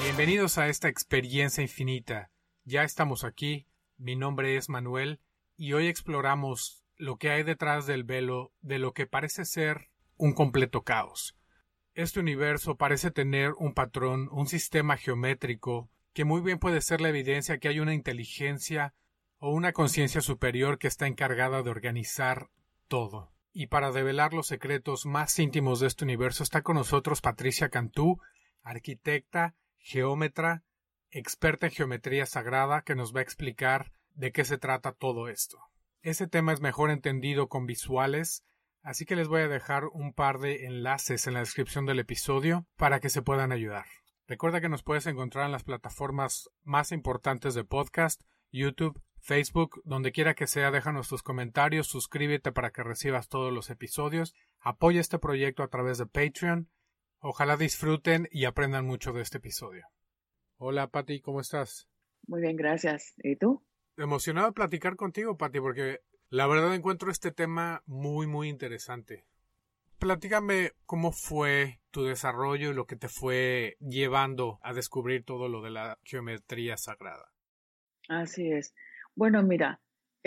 Bienvenidos a esta experiencia infinita. Ya estamos aquí, mi nombre es Manuel y hoy exploramos lo que hay detrás del velo de lo que parece ser un completo caos. Este universo parece tener un patrón, un sistema geométrico que muy bien puede ser la evidencia que hay una inteligencia o una conciencia superior que está encargada de organizar todo. Y para develar los secretos más íntimos de este universo está con nosotros Patricia Cantú, arquitecta, geómetra, experta en geometría sagrada, que nos va a explicar de qué se trata todo esto. Ese tema es mejor entendido con visuales, así que les voy a dejar un par de enlaces en la descripción del episodio para que se puedan ayudar. Recuerda que nos puedes encontrar en las plataformas más importantes de podcast, YouTube, Facebook, donde quiera que sea, déjanos tus comentarios, suscríbete para que recibas todos los episodios, apoya este proyecto a través de Patreon. Ojalá disfruten y aprendan mucho de este episodio. Hola, Pati, ¿cómo estás? Muy bien, gracias. ¿Y tú? Emocionado de platicar contigo, Pati, porque la verdad encuentro este tema muy interesante. Platícame cómo fue tu desarrollo y lo que te fue llevando a descubrir todo lo de la geometría sagrada. Así es. Bueno, mira,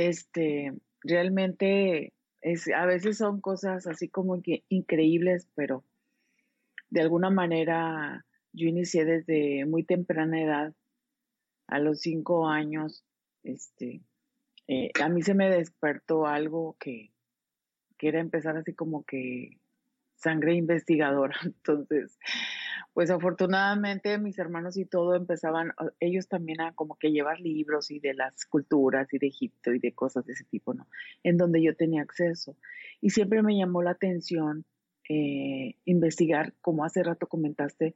realmente a veces son cosas así como que increíbles, pero de alguna manera yo inicié desde muy temprana edad, a los 5 años, a mí se me despertó algo que era empezar así como que sangre investigadora. Entonces, pues afortunadamente mis hermanos y todo empezaban, ellos también a como que llevar libros y de las culturas y de Egipto y de cosas de ese tipo, ¿no? En donde yo tenía acceso. Y siempre me llamó la atención investigar, como hace rato comentaste,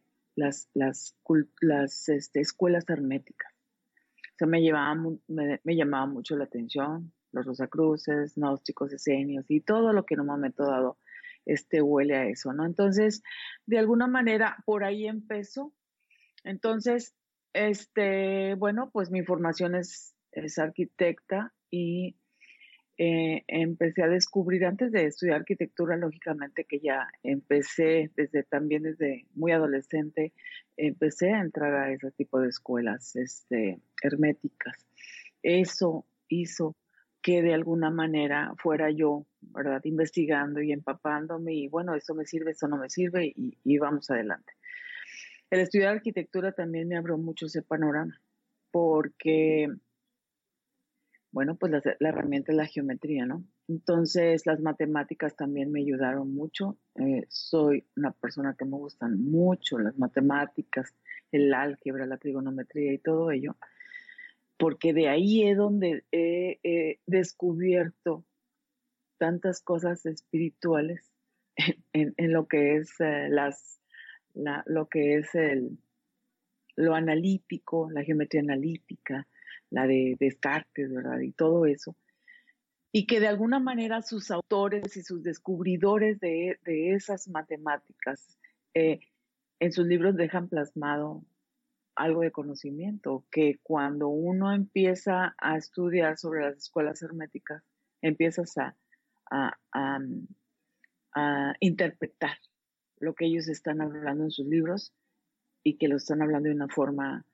las escuelas herméticas. O sea, me llamaba mucho la atención los Rosacruces, gnósticos, esenios y todo lo que en un momento dado huele a eso, ¿no? Entonces, de alguna manera, por ahí empezó. Entonces, bueno, pues mi formación es arquitecta y empecé a descubrir, antes de estudiar arquitectura, lógicamente que ya empecé también desde muy adolescente, empecé a entrar a ese tipo de escuelas herméticas. Eso hizo que de alguna manera fuera yo, ¿verdad?, investigando y empapándome, y bueno, esto me sirve, esto no me sirve, y vamos adelante. El estudiar arquitectura también me abrió mucho ese panorama, porque, bueno, pues la herramienta es la geometría, ¿no? Entonces, las matemáticas también me ayudaron mucho. Soy una persona que me gustan mucho las matemáticas, el álgebra, la trigonometría y todo ello, porque de ahí es donde he descubierto tantas cosas espirituales en lo que es lo que es lo analítico, la geometría analítica, la de Descartes, ¿verdad? Y todo eso. Y que de alguna manera sus autores y sus descubridores de esas matemáticas en sus libros dejan plasmado algo de conocimiento, que cuando uno empieza a estudiar sobre las escuelas herméticas, empiezas a, a, a interpretar lo que ellos están hablando en sus libros y que lo están hablando de una forma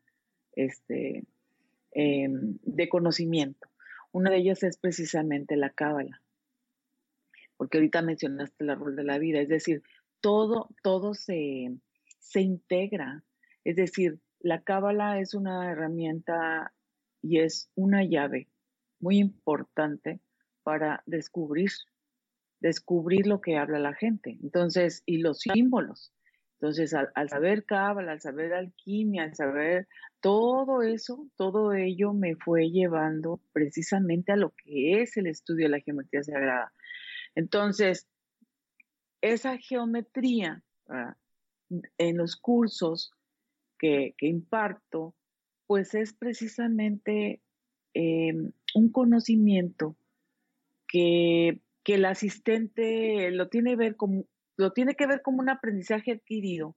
de conocimiento. Una de ellas es precisamente la cábala, porque ahorita mencionaste el árbol de la vida, es decir, todo se integra, es decir, la cábala es una herramienta y es una llave muy importante para descubrir lo que habla la gente. Entonces, y los símbolos. Entonces, al saber cábala, al saber alquimia, al saber todo eso, todo ello me fue llevando precisamente a lo que es el estudio de la geometría sagrada. Entonces, esa geometría, ¿verdad?, en los cursos que imparto, pues es precisamente un conocimiento que el asistente lo tiene que ver como un aprendizaje adquirido,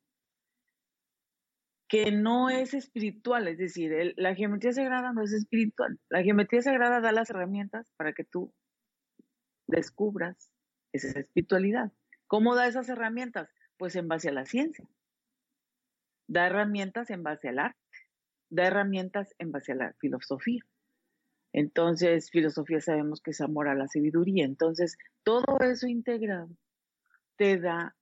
que no es espiritual, es decir, la geometría sagrada no es espiritual. La geometría sagrada da las herramientas para que tú descubras esa espiritualidad. ¿Cómo da esas herramientas? Pues en base a la ciencia. da herramientas en base al arte, da herramientas en base a la filosofía. Entonces, filosofía sabemos que es amor a la sabiduría. Entonces, todo eso integrado te da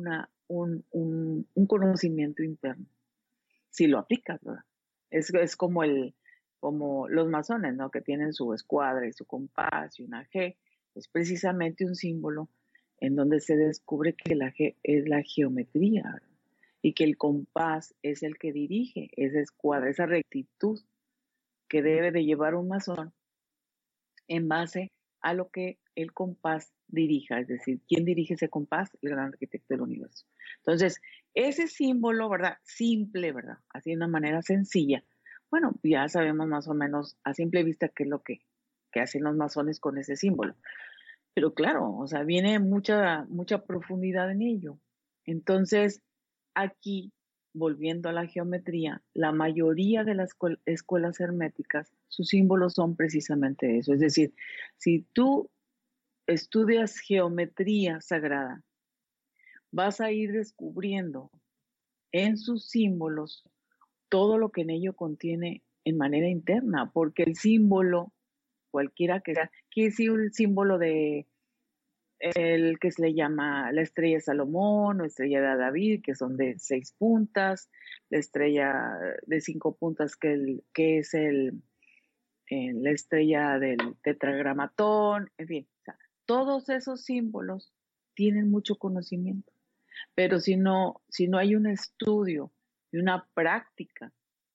un conocimiento interno, si lo aplicas, ¿verdad? Es como los masones, ¿no? Que tienen su escuadra y su compás y una G. Es precisamente un símbolo en donde se descubre que la G es la geometría, ¿verdad? Y que el compás es el que dirige esa escuadra, esa rectitud que debe de llevar un masón en base a lo que el compás dirija, es decir, ¿quién dirige ese compás? El gran arquitecto del universo. Entonces, ese símbolo, ¿verdad? Simple, ¿verdad? Así de una manera sencilla. Bueno, ya sabemos más o menos a simple vista qué es lo que hacen los masones con ese símbolo. Pero claro, o sea, viene mucha profundidad en ello. Entonces, aquí, volviendo a la geometría, la mayoría de las escuelas herméticas, sus símbolos son precisamente eso. Es decir, si tú estudias geometría sagrada, vas a ir descubriendo en sus símbolos todo lo que en ello contiene en manera interna, porque el símbolo, cualquiera que sea, quiere decir un símbolo de el que se le llama la estrella de Salomón o estrella de David, que son de 6 puntas, la estrella de 5 puntas que es la estrella del tetragramatón, en fin, o sea, todos esos símbolos tienen mucho conocimiento, pero si no hay un estudio y una práctica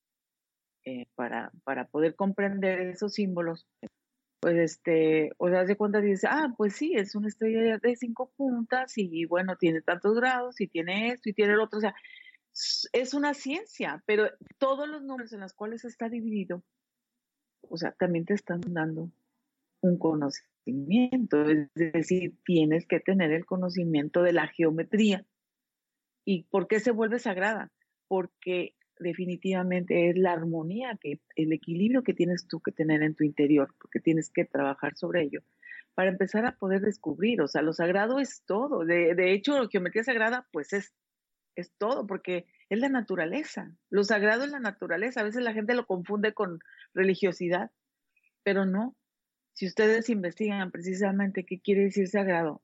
para poder comprender esos símbolos, pues o sea, de cuenta dice, pues sí, es una estrella de 5 puntas y bueno, tiene tantos grados y tiene esto y tiene el otro, o sea, es una ciencia, pero todos los números en los cuales está dividido, o sea, también te están dando un conocimiento, es decir, tienes que tener el conocimiento de la geometría. ¿Y por qué se vuelve sagrada? Porque definitivamente es la armonía, el equilibrio que tienes tú que tener en tu interior, porque tienes que trabajar sobre ello para empezar a poder descubrir. O sea, lo sagrado es todo. De hecho, la geometría sagrada, pues es todo, porque es la naturaleza. Lo sagrado es la naturaleza. A veces la gente lo confunde con religiosidad, pero no. Si ustedes investigan precisamente qué quiere decir sagrado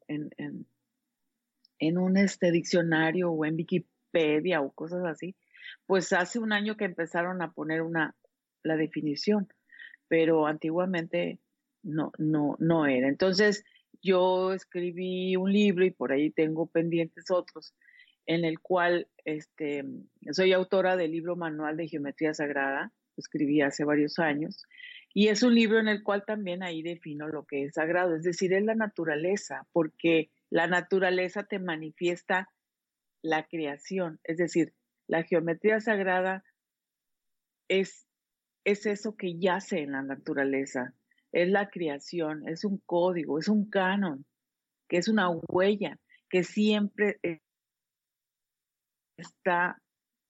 en un diccionario o en Wikipedia o cosas así, pues hace un año que empezaron a poner la definición, pero antiguamente no era. Entonces, yo escribí un libro y por ahí tengo pendientes otros, en el cual soy autora del libro Manual de Geometría Sagrada, lo escribí hace varios años, y es un libro en el cual también ahí defino lo que es sagrado, es decir, es la naturaleza, porque la naturaleza te manifiesta la creación, es decir, la geometría sagrada es eso que yace en la naturaleza, es la creación, es un código, es un canon, que es una huella, que siempre está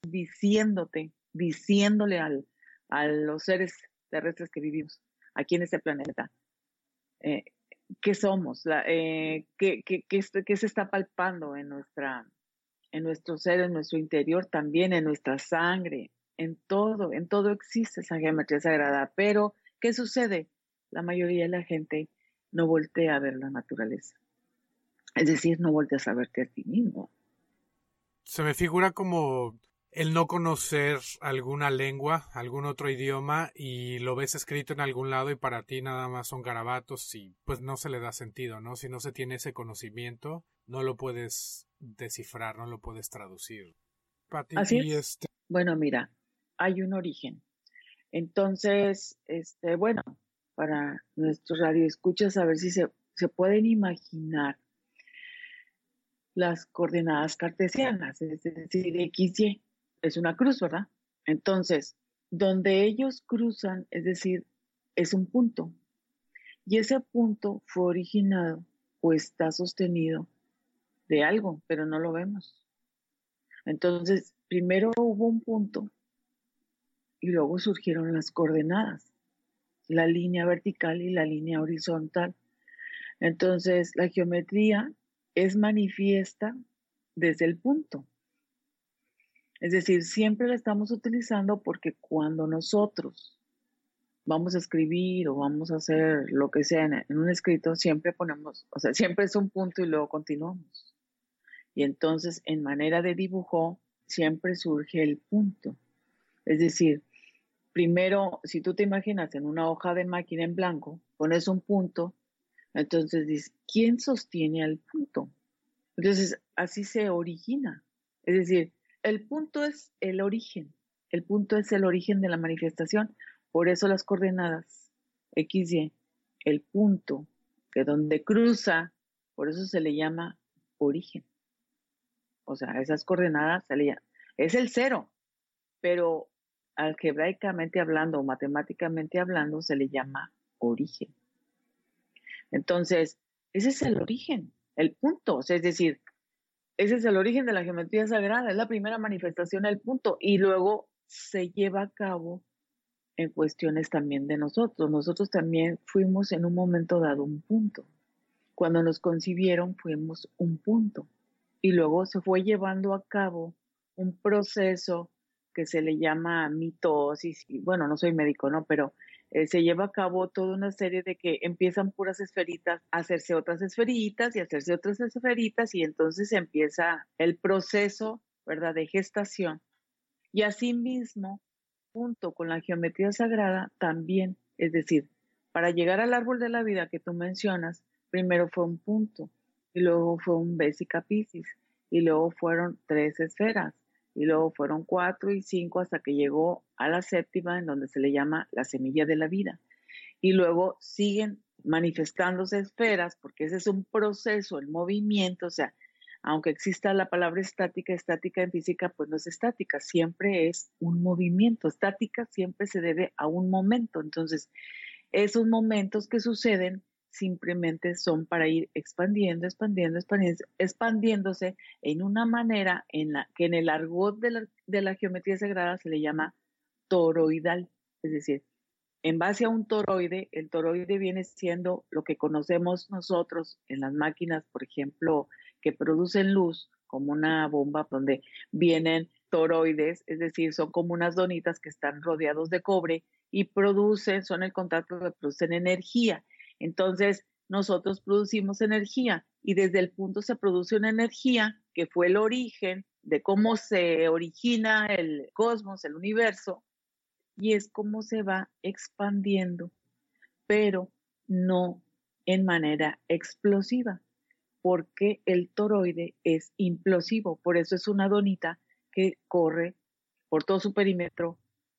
diciéndole a los seres terrestres que vivimos aquí en este planeta, eh, qué somos, qué se está palpando en nuestro ser, en nuestro interior también, en nuestra sangre, en todo existe esa geometría sagrada. Pero, ¿qué sucede? La mayoría de la gente no voltea a ver la naturaleza. Es decir, no volteas a verte a ti mismo. Se me figura como el no conocer alguna lengua, algún otro idioma y lo ves escrito en algún lado y para ti nada más son garabatos y pues no se le da sentido, ¿no? Si no se tiene ese conocimiento, no lo puedes descifrar, no lo puedes traducir. Pati, Así es. Bueno, mira, hay un origen. Entonces, bueno, para nuestros radioescuchas, a ver si se pueden imaginar las coordenadas cartesianas, es decir, XY, es una cruz, ¿verdad? Entonces, donde ellos cruzan, es decir, es un punto, y ese punto fue originado o está sostenido de algo, pero no lo vemos. Entonces, primero hubo un punto y luego surgieron las coordenadas, la línea vertical y la línea horizontal. Entonces, la geometría es manifiesta desde el punto. Es decir, siempre la estamos utilizando porque cuando nosotros vamos a escribir o vamos a hacer lo que sea en un escrito, siempre ponemos, o sea, siempre es un punto y luego continuamos. Y entonces en manera de dibujo siempre surge el punto. Es decir, primero, si tú te imaginas en una hoja de máquina en blanco, pones un punto, entonces dices, ¿quién sostiene al punto? Entonces, así se origina. Es decir, el punto es el origen. El punto es el origen de la manifestación. Por eso las coordenadas X, Y, el punto de donde cruza, por eso se le llama origen. O sea, esas coordenadas se le llama, es el cero, pero algebraicamente hablando o matemáticamente hablando se le llama origen. Entonces, ese es el origen, el punto. O sea, es decir, ese es el origen de la geometría sagrada, es la primera manifestación del punto y luego se lleva a cabo en cuestiones también de nosotros. Nosotros también fuimos en un momento dado un punto. Cuando nos concibieron fuimos un punto y luego se fue llevando a cabo un proceso que se le llama mitosis. Y bueno, no soy médico, ¿no? Pero se lleva a cabo toda una serie de que empiezan puras esferitas a hacerse otras esferitas y a hacerse otras esferitas y entonces empieza el proceso, ¿verdad?, de gestación. Y asimismo, junto con la geometría sagrada, también, es decir, para llegar al árbol de la vida que tú mencionas, primero fue un punto, y luego fue un Vesica Piscis, y luego fueron 3 esferas, y luego fueron 4 y 5 hasta que llegó a la séptima, en donde se le llama la semilla de la vida. Y luego siguen manifestándose esferas, porque ese es un proceso, el movimiento, o sea, aunque exista la palabra estática, estática en física, pues no es estática, siempre es un movimiento. Estática siempre se debe a un momento. Entonces, esos momentos que suceden simplemente son para ir expandiendo, expandiendo, expandiendo, expandiéndose en una manera en la que en el argot de la geometría sagrada se le llama toroidal, es decir, en base a un toroide, el toroide viene siendo lo que conocemos nosotros en las máquinas, por ejemplo, que producen luz, como una bomba donde vienen toroides, es decir, son como unas donitas que están rodeados de cobre y producen, son el contacto que producen energía. Entonces, nosotros producimos energía y desde el punto se produce una energía que fue el origen de cómo se origina el cosmos, el universo, y es como se va expandiendo, pero no en manera explosiva, porque el toroide es implosivo, por eso es una donita que corre por todo su perímetro,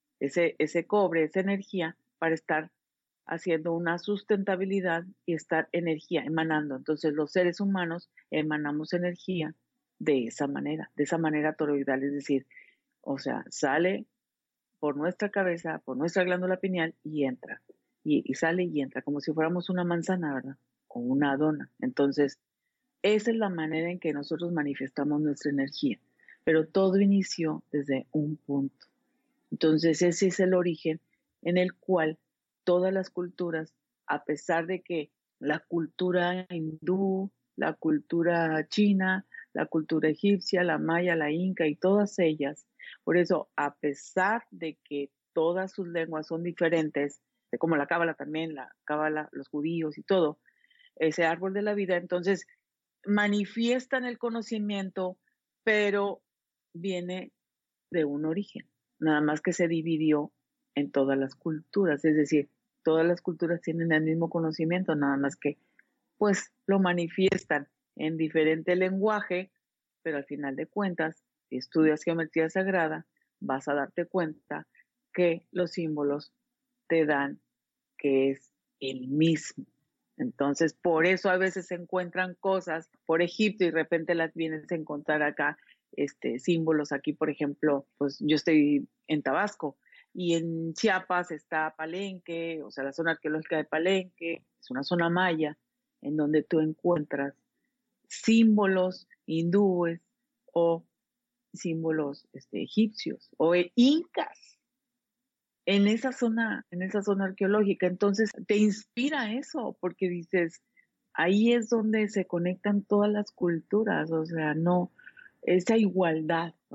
ese cobre, esa energía, para estar haciendo una sustentabilidad y estar energía emanando. Entonces los seres humanos emanamos energía de esa manera toroidal, es decir, o sea, sale por nuestra cabeza, por nuestra glándula pineal y entra. Y sale y entra, como si fuéramos una manzana, ¿verdad? O una dona. Entonces, esa es la manera en que nosotros manifestamos nuestra energía. Pero todo inició desde un punto. Entonces, ese es el origen en el cual todas las culturas, a pesar de que la cultura hindú, la cultura china, la cultura egipcia, la maya, la inca y todas ellas, por eso, a pesar de que todas sus lenguas son diferentes, como la cábala también, la cábala, los judíos y todo, ese árbol de la vida, entonces manifiestan el conocimiento, pero viene de un origen, nada más que se dividió en todas las culturas, es decir, todas las culturas tienen el mismo conocimiento, nada más que pues lo manifiestan en diferente lenguaje, pero al final de cuentas, si estudias geometría sagrada, vas a darte cuenta que los símbolos te dan que es el mismo. Entonces, por eso a veces se encuentran cosas por Egipto y de repente las vienes a encontrar acá, símbolos aquí, por ejemplo, pues yo estoy en Tabasco y en Chiapas está Palenque, o sea, la zona arqueológica de Palenque, es una zona maya en donde tú encuentras símbolos hindúes o símbolos egipcios o incas en esa zona arqueológica. Entonces te inspira eso porque dices, ahí es donde se conectan todas las culturas, o sea, no, esa igualdad, ¿verdad?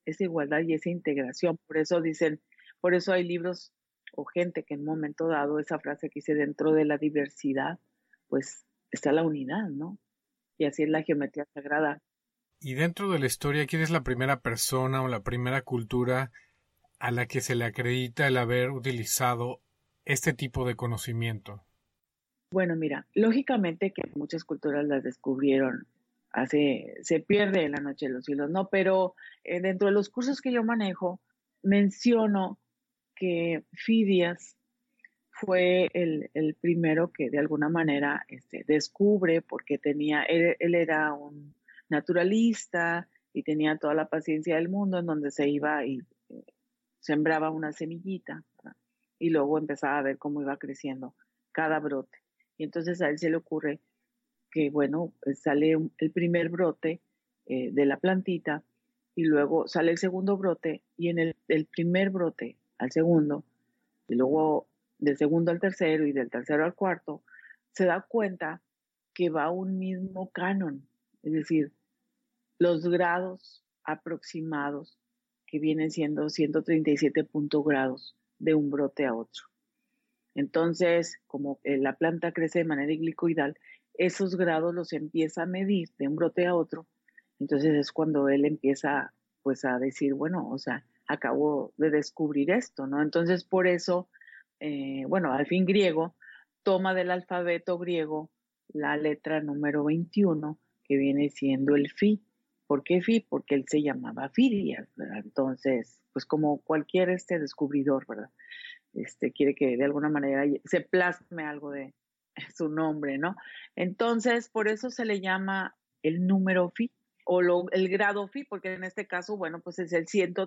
esa igualdad y esa integración. Por eso dicen, por eso hay libros o gente que en un momento dado, esa frase que dice, dentro de la diversidad, pues está la unidad, ¿no? Y así es la geometría sagrada. Y dentro de la historia, ¿quién es la primera persona o la primera cultura a la que se le acredita el haber utilizado este tipo de conocimiento? Bueno, mira, lógicamente que muchas culturas las descubrieron se pierde en la noche de los siglos, ¿no? Pero dentro de los cursos que yo manejo, menciono que Fidias fue el primero que de alguna manera descubre, porque él era un naturalista y tenía toda la paciencia del mundo, en donde se iba y sembraba una semillita, ¿verdad? Y luego empezaba a ver cómo iba creciendo cada brote. Y entonces a él se le ocurre que, bueno, sale el primer brote de la plantita y luego sale el segundo brote y en el primer brote al segundo y luego del segundo al tercero y del tercero al cuarto, se da cuenta que va un mismo canon, es decir, los grados aproximados que vienen siendo 137 grados de un brote a otro. Entonces, como la planta crece de manera glicoidal, esos grados los empieza a medir de un brote a otro. Entonces es cuando él empieza pues a decir, bueno, o sea, acabo de descubrir esto, ¿no? Entonces por eso, bueno, al fin griego, toma del alfabeto griego la letra número 21, que viene siendo el Fi. ¿Por qué Fi? Porque él se llamaba Fidias, ¿verdad? Entonces, pues como cualquier descubridor, ¿verdad? Quiere que de alguna manera se plasme algo de su nombre, ¿no? Entonces, por eso se le llama el número Fi o el grado Fi, porque en este caso, bueno, pues es el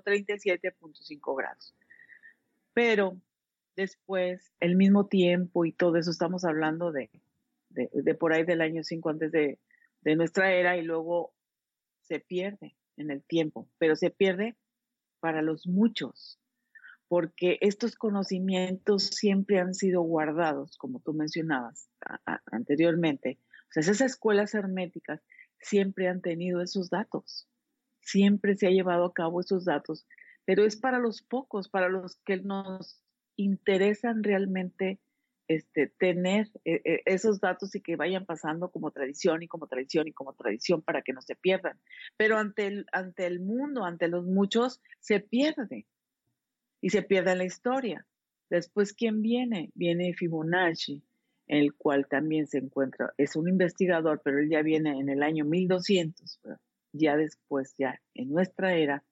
137.5 grados. Pero después, el mismo tiempo y todo eso, estamos hablando de por ahí del año 5 antes de nuestra era y luego se pierde en el tiempo, pero se pierde para los muchos, porque estos conocimientos siempre han sido guardados, como tú mencionabas anteriormente. O sea, esas escuelas herméticas siempre han tenido esos datos, siempre se ha llevado a cabo esos datos, pero es para los pocos, para los que nos interesan realmente tener esos datos y que vayan pasando como tradición y como tradición y como tradición para que no se pierdan. Pero ante el mundo, ante los muchos, se pierde y se pierde la historia. Después, ¿quién viene? Viene Fibonacci, el cual también se encuentra, es un investigador, pero él ya viene en el año 1200, ¿verdad? Ya después, ya en nuestra era,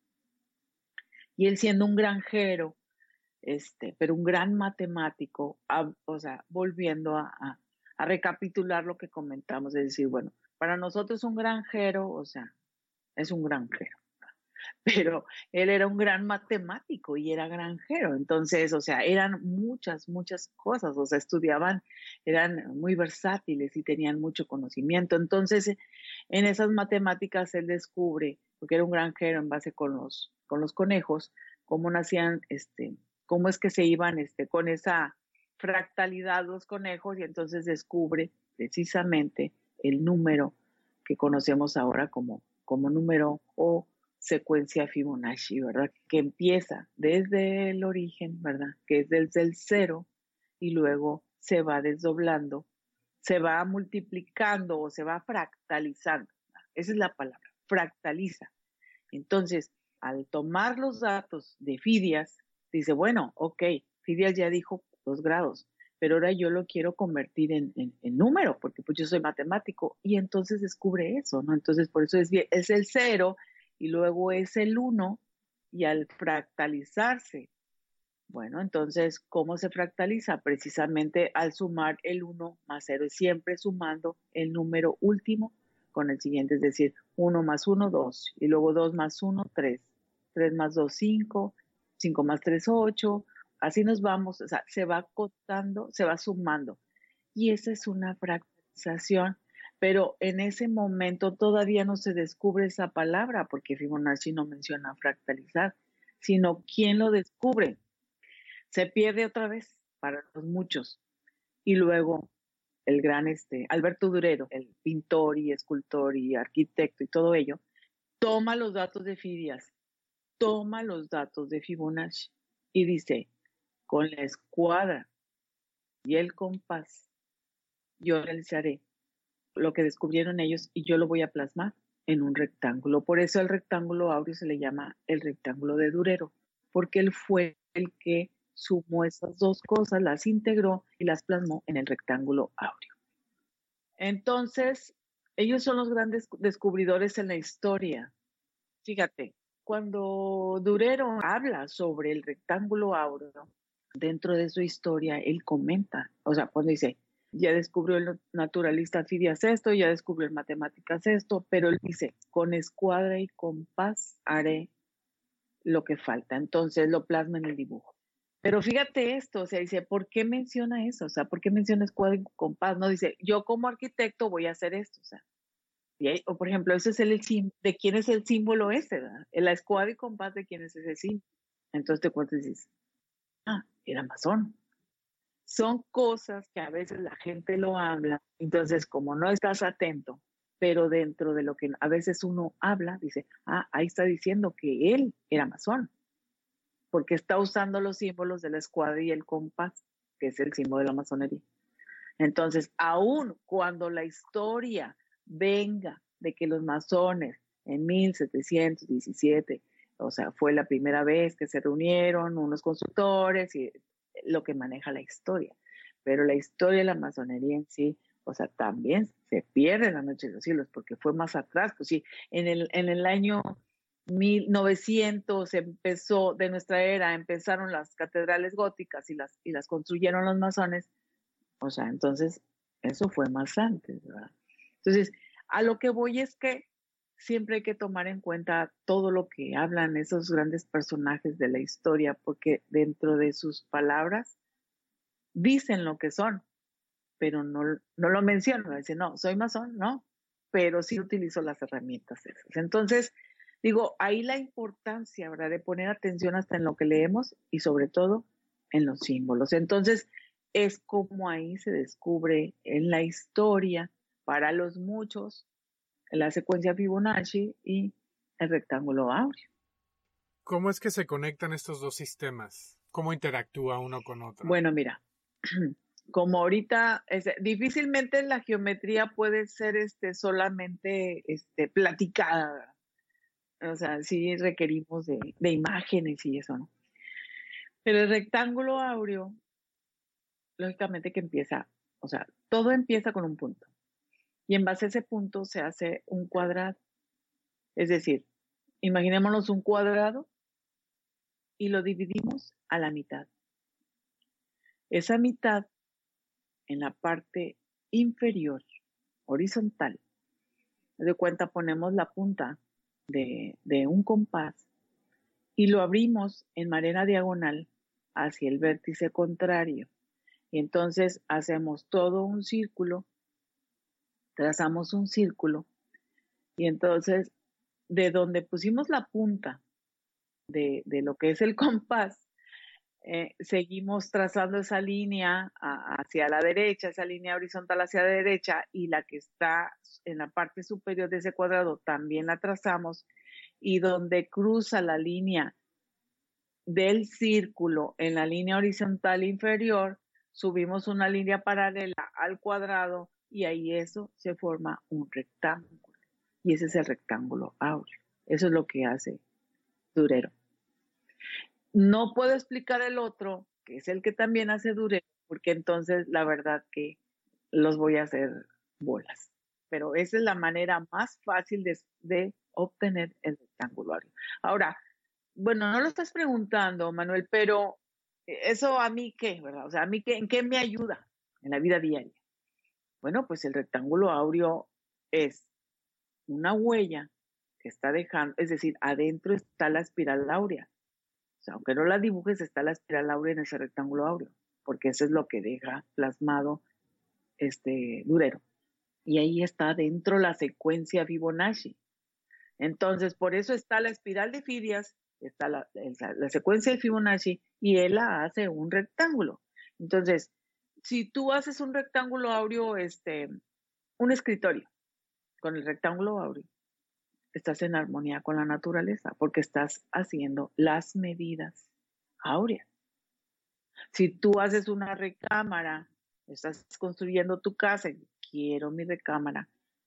y él siendo un granjero, pero un gran matemático, o sea, volviendo a recapitular lo que comentamos, es decir, bueno, para nosotros un granjero, o sea, es un granjero, pero él era un gran matemático y era granjero. Entonces, o sea, eran muchas, muchas cosas, o sea, estudiaban, eran muy versátiles y tenían mucho conocimiento. Entonces, en esas matemáticas él descubre, porque era un granjero en base con los conejos, cómo nacían, cómo es que se iban con esa fractalidad los conejos y entonces descubre precisamente el número que conocemos ahora como número o secuencia Fibonacci, ¿verdad? Que empieza desde el origen, ¿verdad? Que es desde el cero y luego se va desdoblando, se va multiplicando o se va fractalizando. Esa es la palabra, fractaliza. Entonces, al tomar los datos de Fidias, dice, bueno, ok, Fidias ya dijo 2 grados, pero ahora yo lo quiero convertir en número, porque pues yo soy matemático, y entonces descubre eso, ¿no? Entonces, por eso es el cero, y luego es el 1, y al fractalizarse, bueno, entonces, ¿cómo se fractaliza? Precisamente al sumar el 1 más 0, siempre sumando el número último con el siguiente, es decir, 1 más 1, 2, y luego 2 más 1, 3, 3 más 2, 5, 5 más 3, 8, así nos vamos, o sea, se va acotando, se va sumando, y esa es una fractalización, pero en ese momento todavía no se descubre esa palabra, porque Fibonacci no menciona fractalizar, sino ¿quién lo descubre? Se pierde otra vez para los muchos. Y luego el gran Alberto Durero, el pintor y escultor y arquitecto y todo ello, toma los datos de Fidias toma los datos de Fibonacci y dice, con la escuadra y el compás, yo realizaré lo que descubrieron ellos y yo lo voy a plasmar en un rectángulo. Por eso el rectángulo áureo se le llama el rectángulo de Durero, porque él fue el que sumó esas dos cosas, las integró y las plasmó en el rectángulo áureo. Entonces, ellos son los grandes descubridores en la historia. Fíjate, cuando Durero habla sobre el rectángulo áureo, dentro de su historia, él comenta, o sea, cuando dice, ya descubrió el naturalista Fidias esto, ya descubrió el matemáticas esto, pero él dice, con escuadra y compás haré lo que falta. Entonces lo plasma en el dibujo. Pero fíjate esto, o sea, dice, ¿por qué menciona eso? O sea, ¿por qué menciona escuadra y compás? No dice, yo como arquitecto voy a hacer esto, o sea. O por ejemplo, ese es ¿de quién es el símbolo ese? ¿Verdad? La escuadra y compás, ¿de quién es ese símbolo? Entonces te cuentas y dices, era masón. Son cosas que a veces la gente lo habla, entonces como no estás atento, pero dentro de lo que a veces uno habla, dice, ahí está diciendo que él era masón, porque está usando los símbolos de la escuadra y el compás, que es el símbolo de la masonería. Entonces, aún cuando la historia venga de que los masones en 1717, o sea, fue la primera vez que se reunieron unos consultores y lo que maneja la historia. Pero la historia de la masonería en sí, o sea, también se pierde en la noche de los siglos, porque fue más atrás. Pues sí, en el año 1900 empezó, de nuestra era, empezaron las catedrales góticas y las construyeron los masones. O sea, entonces, eso fue más antes, ¿verdad? Entonces, a lo que voy es que siempre hay que tomar en cuenta todo lo que hablan esos grandes personajes de la historia, porque dentro de sus palabras dicen lo que son, pero no lo mencionan. Dicen, no, soy masón, no, pero sí utilizo las herramientas esas. Entonces, digo, ahí la importancia, ¿verdad?, de poner atención hasta en lo que leemos y sobre todo en los símbolos. Entonces, es como ahí se descubre en la historia, para los muchos, la secuencia Fibonacci y el rectángulo áureo. ¿Cómo es que se conectan estos dos sistemas? ¿Cómo interactúa uno con otro? Bueno, mira, como ahorita difícilmente la geometría puede ser solamente platicada, o sea, sí requerimos de imágenes y eso, ¿no? Pero el rectángulo áureo, lógicamente que empieza, o sea, todo empieza con un punto y en base a ese punto se hace un cuadrado. Es decir, imaginémonos un cuadrado y lo dividimos a la mitad. Esa mitad, en la parte inferior, horizontal, de cuenta ponemos la punta de un compás y lo abrimos en manera diagonal hacia el vértice contrario. Y entonces hacemos todo un círculo, trazamos un círculo y entonces de donde pusimos la punta de lo que es el compás, seguimos trazando esa línea hacia la derecha, esa línea horizontal hacia la derecha, y la que está en la parte superior de ese cuadrado también la trazamos, y donde cruza la línea del círculo en la línea horizontal inferior, subimos una línea paralela al cuadrado y ahí eso se forma un rectángulo. Y ese es el rectángulo áureo. Eso es lo que hace Durero. No puedo explicar el otro, que es el que también hace Durero, porque entonces la verdad que los voy a hacer bolas. Pero esa es la manera más fácil de obtener el rectángulo áureo. Ahora, bueno, no lo estás preguntando, Manuel, pero eso a mí qué, ¿verdad? O sea, a mí qué, ¿en qué me ayuda en la vida diaria? Bueno, pues el rectángulo áureo es una huella que está dejando, es decir, adentro está la espiral áurea. O sea, aunque no la dibujes, está la espiral áurea en ese rectángulo áureo, porque eso es lo que deja plasmado Durero. Y ahí está dentro la secuencia Fibonacci. Entonces, por eso está la espiral de Fidias, está la secuencia de Fibonacci, y él la hace un rectángulo. Entonces, si tú haces un rectángulo áureo, un escritorio con el rectángulo áureo, estás en armonía con la naturaleza, porque estás haciendo las medidas áureas. Si tú haces una recámara, estás construyendo tu casa y quiero mi recámara,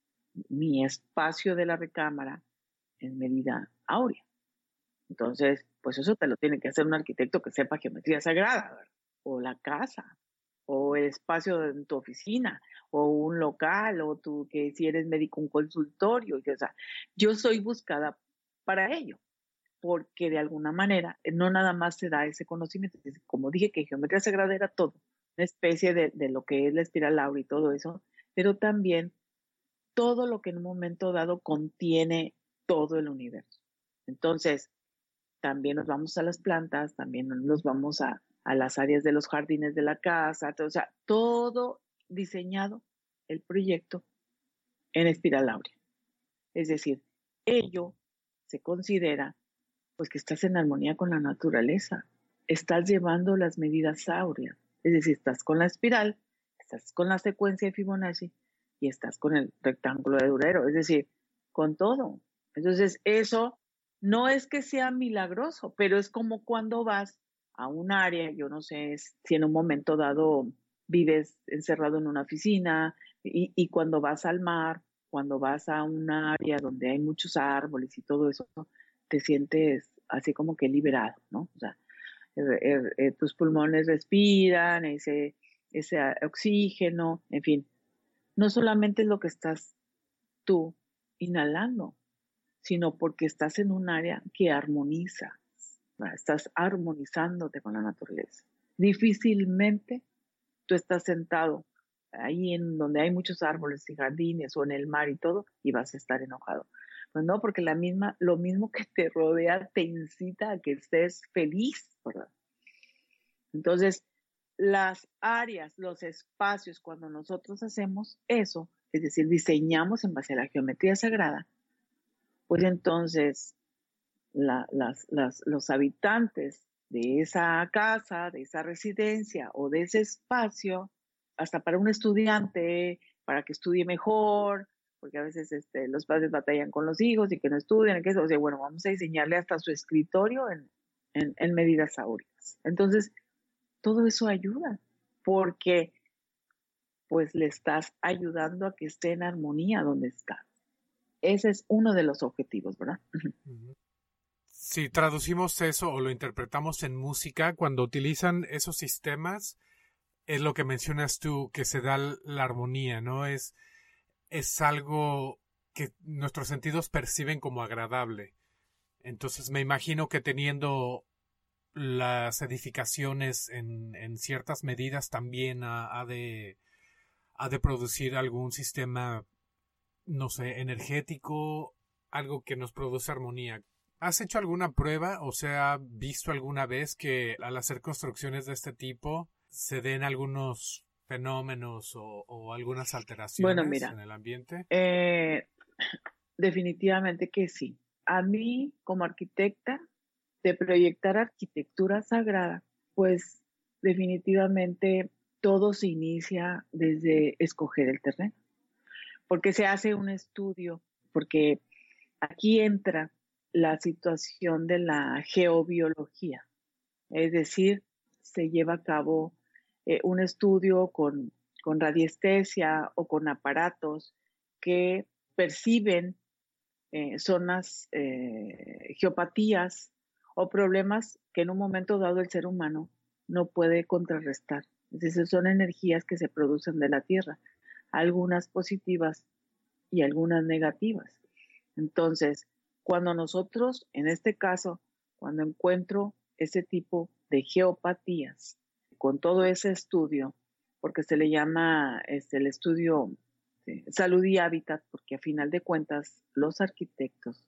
mi espacio de la recámara en medida áurea. Entonces, pues eso te lo tiene que hacer un arquitecto que sepa geometría sagrada, ¿verdad? O la casa, o el espacio de tu oficina, o un local, o tú que si eres médico, un consultorio. O sea, yo soy buscada para ello, porque de alguna manera no nada más se da ese conocimiento. Como dije que geometría sagrada era todo, una especie de lo que es la espiral áurea y todo eso, pero también todo lo que en un momento dado contiene todo el universo. Entonces, también nos vamos a las plantas, también nos vamos a las áreas de los jardines de la casa, o sea, todo diseñado, el proyecto, en espiral áurea. Es decir, ello se considera pues que estás en armonía con la naturaleza, estás llevando las medidas áureas, es decir, estás con la espiral, estás con la secuencia de Fibonacci y estás con el rectángulo de Durero, es decir, con todo. Entonces, eso no es que sea milagroso, pero es como cuando vas a un área, yo no sé si en un momento dado vives encerrado en una oficina y cuando vas al mar, cuando vas a un área donde hay muchos árboles y todo eso, te sientes así como que liberado, ¿no? O sea, tus pulmones respiran, ese oxígeno, en fin. No solamente es lo que estás tú inhalando, sino porque estás en un área que armoniza, ¿verdad? Estás armonizándote con la naturaleza. Difícilmente tú estás sentado ahí en donde hay muchos árboles y jardines o en el mar y todo y vas a estar enojado. Pues no, porque lo mismo que te rodea te incita a que estés feliz, ¿verdad? Entonces, las áreas, los espacios, cuando nosotros hacemos eso, es decir, diseñamos en base a la geometría sagrada, pues entonces los habitantes de esa casa, de esa residencia o de ese espacio, hasta para un estudiante, para que estudie mejor, porque a veces los padres batallan con los hijos y que no estudian, que eso, o sea, bueno, vamos a diseñarle hasta su escritorio en medidas áureas. Entonces, todo eso ayuda, porque pues le estás ayudando a que esté en armonía donde está. Ese es uno de los objetivos, ¿verdad? Si traducimos eso o lo interpretamos en música, cuando utilizan esos sistemas, es lo que mencionas tú, que se da la armonía, ¿no? Es algo que nuestros sentidos perciben como agradable. Entonces me imagino que teniendo las edificaciones en ciertas medidas también ha de producir algún sistema, no sé, energético, algo que nos produce armonía. ¿Has hecho alguna prueba o se ha visto alguna vez que al hacer construcciones de este tipo se den algunos fenómenos o algunas Bueno, alteraciones mira, en el ambiente? definitivamente que sí. A mí, como arquitecta, de proyectar arquitectura sagrada, pues definitivamente todo se inicia desde escoger el terreno, porque se hace un estudio, porque aquí entra la situación de la geobiología, es decir, se lleva a cabo un estudio con radiestesia o con aparatos que perciben zonas, geopatías o problemas que en un momento dado el ser humano no puede contrarrestar. Es decir, son energías que se producen de la Tierra, algunas positivas y algunas negativas. Entonces, cuando nosotros, en este caso, cuando encuentro ese tipo de geopatías, con todo ese estudio, porque se le llama el estudio salud y hábitat, porque a final de cuentas los arquitectos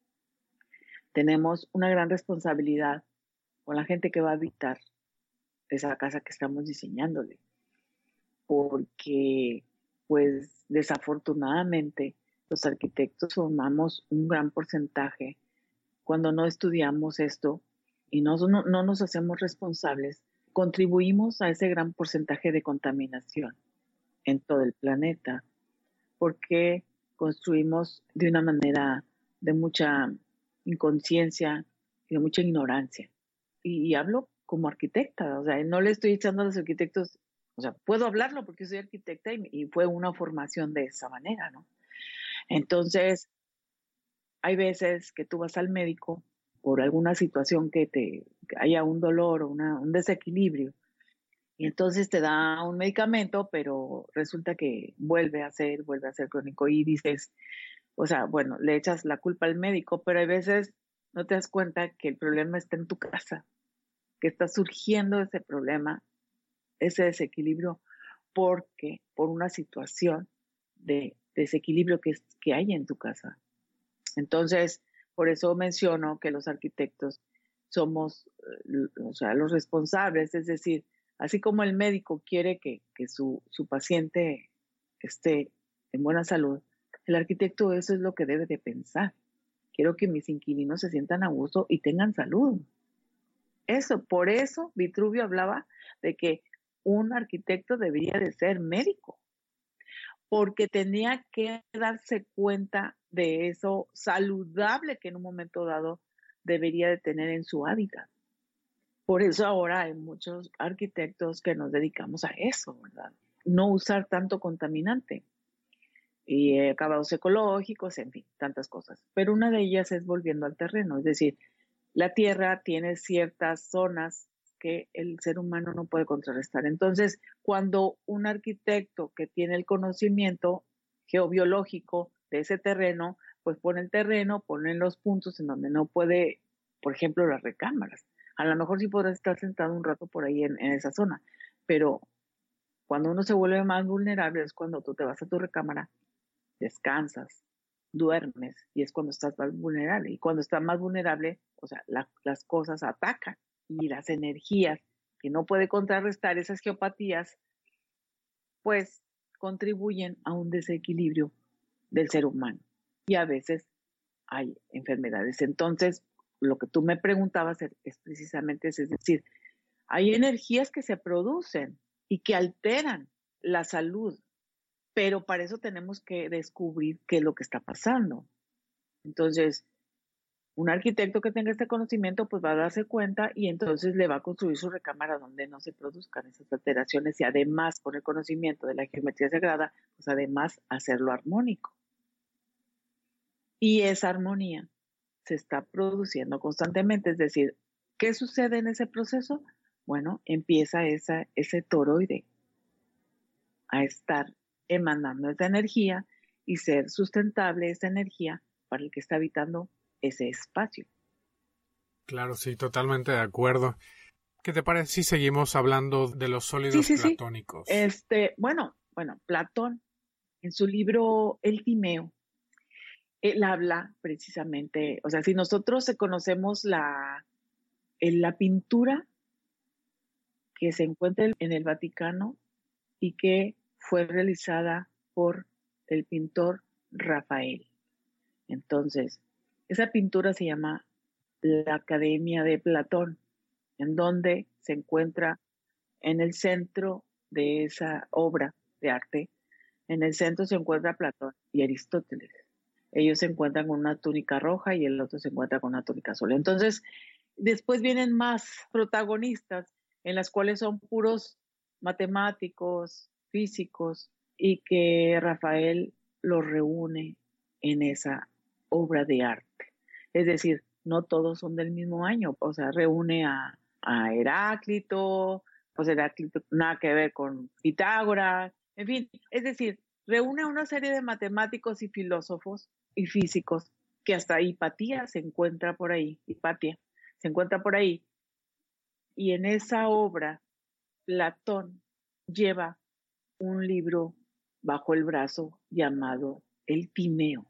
tenemos una gran responsabilidad con la gente que va a habitar esa casa que estamos diseñándole, porque pues desafortunadamente los arquitectos formamos un gran porcentaje cuando no estudiamos esto y no nos hacemos responsables, contribuimos a ese gran porcentaje de contaminación en todo el planeta, porque construimos de una manera de mucha inconsciencia y de mucha ignorancia. Y hablo como arquitecta, o sea, no le estoy echando a los arquitectos, o sea, puedo hablarlo porque soy arquitecta y fue una formación de esa manera, ¿no? Entonces, hay veces que tú vas al médico por alguna situación que haya un dolor o un desequilibrio, y entonces te da un medicamento, pero resulta que vuelve a ser crónico y dices, o sea, bueno, le echas la culpa al médico, pero hay veces no te das cuenta que el problema está en tu casa, que está surgiendo ese problema, ese desequilibrio, porque por una situación de desequilibrio que hay en tu casa. Entonces, por eso menciono que los arquitectos somos, o sea, los responsables, es decir, así como el médico quiere que su paciente esté en buena salud, el arquitecto eso es lo que debe de pensar. Quiero que mis inquilinos se sientan a gusto y tengan salud. Eso, por eso Vitruvio hablaba de que un arquitecto debería de ser médico, porque tenía que darse cuenta de eso saludable que en un momento dado debería de tener en su hábitat. Por eso ahora hay muchos arquitectos que nos dedicamos a eso, ¿verdad? No usar tanto contaminante y acabados ecológicos, en fin, tantas cosas. Pero una de ellas es volviendo al terreno, es decir, la tierra tiene ciertas zonas que el ser humano no puede contrarrestar. Entonces, cuando un arquitecto que tiene el conocimiento geobiológico de ese terreno, pues pone el terreno, pone los puntos en donde no puede, por ejemplo, las recámaras. A lo mejor sí podrás estar sentado un rato por ahí en esa zona, pero cuando uno se vuelve más vulnerable es cuando tú te vas a tu recámara, descansas, duermes y es cuando estás más vulnerable. Y cuando estás más vulnerable, o sea, las cosas atacan y las energías que no puede contrarrestar esas geopatías, pues contribuyen a un desequilibrio del ser humano. Y a veces hay enfermedades. Entonces, lo que tú me preguntabas es precisamente eso, es decir, hay energías que se producen y que alteran la salud, pero para eso tenemos que descubrir qué es lo que está pasando. Entonces, un arquitecto que tenga este conocimiento pues va a darse cuenta y entonces le va a construir su recámara donde no se produzcan esas alteraciones y además con el conocimiento de la geometría sagrada, pues además hacerlo armónico. Y esa armonía se está produciendo constantemente, es decir, ¿qué sucede en ese proceso? Bueno, empieza ese toroide a estar emanando esa energía y ser sustentable esa energía para el que está habitando ese espacio. Claro, sí, totalmente de acuerdo. ¿Qué te parece si seguimos hablando de los sólidos platónicos? Bueno, Platón, en su libro El Timeo, él habla precisamente, o sea, si nosotros conocemos la pintura que se encuentra en el Vaticano y que fue realizada por el pintor Rafael. Entonces, esa pintura se llama La Academia de Platón, en donde se encuentra en el centro de esa obra de arte. En el centro se encuentra Platón y Aristóteles. Ellos se encuentran con una túnica roja y el otro se encuentra con una túnica azul. Entonces, después vienen más protagonistas en las cuales son puros matemáticos, físicos, y que Rafael los reúne en esa obra de arte. Es decir, no todos son del mismo año, o sea, reúne a Heráclito, pues Heráclito nada que ver con Pitágoras, en fin, es decir, reúne a una serie de matemáticos y filósofos y físicos que hasta Hipatia se encuentra por ahí, Hipatia se encuentra por ahí, y en esa obra Platón lleva un libro bajo el brazo llamado El Timeo,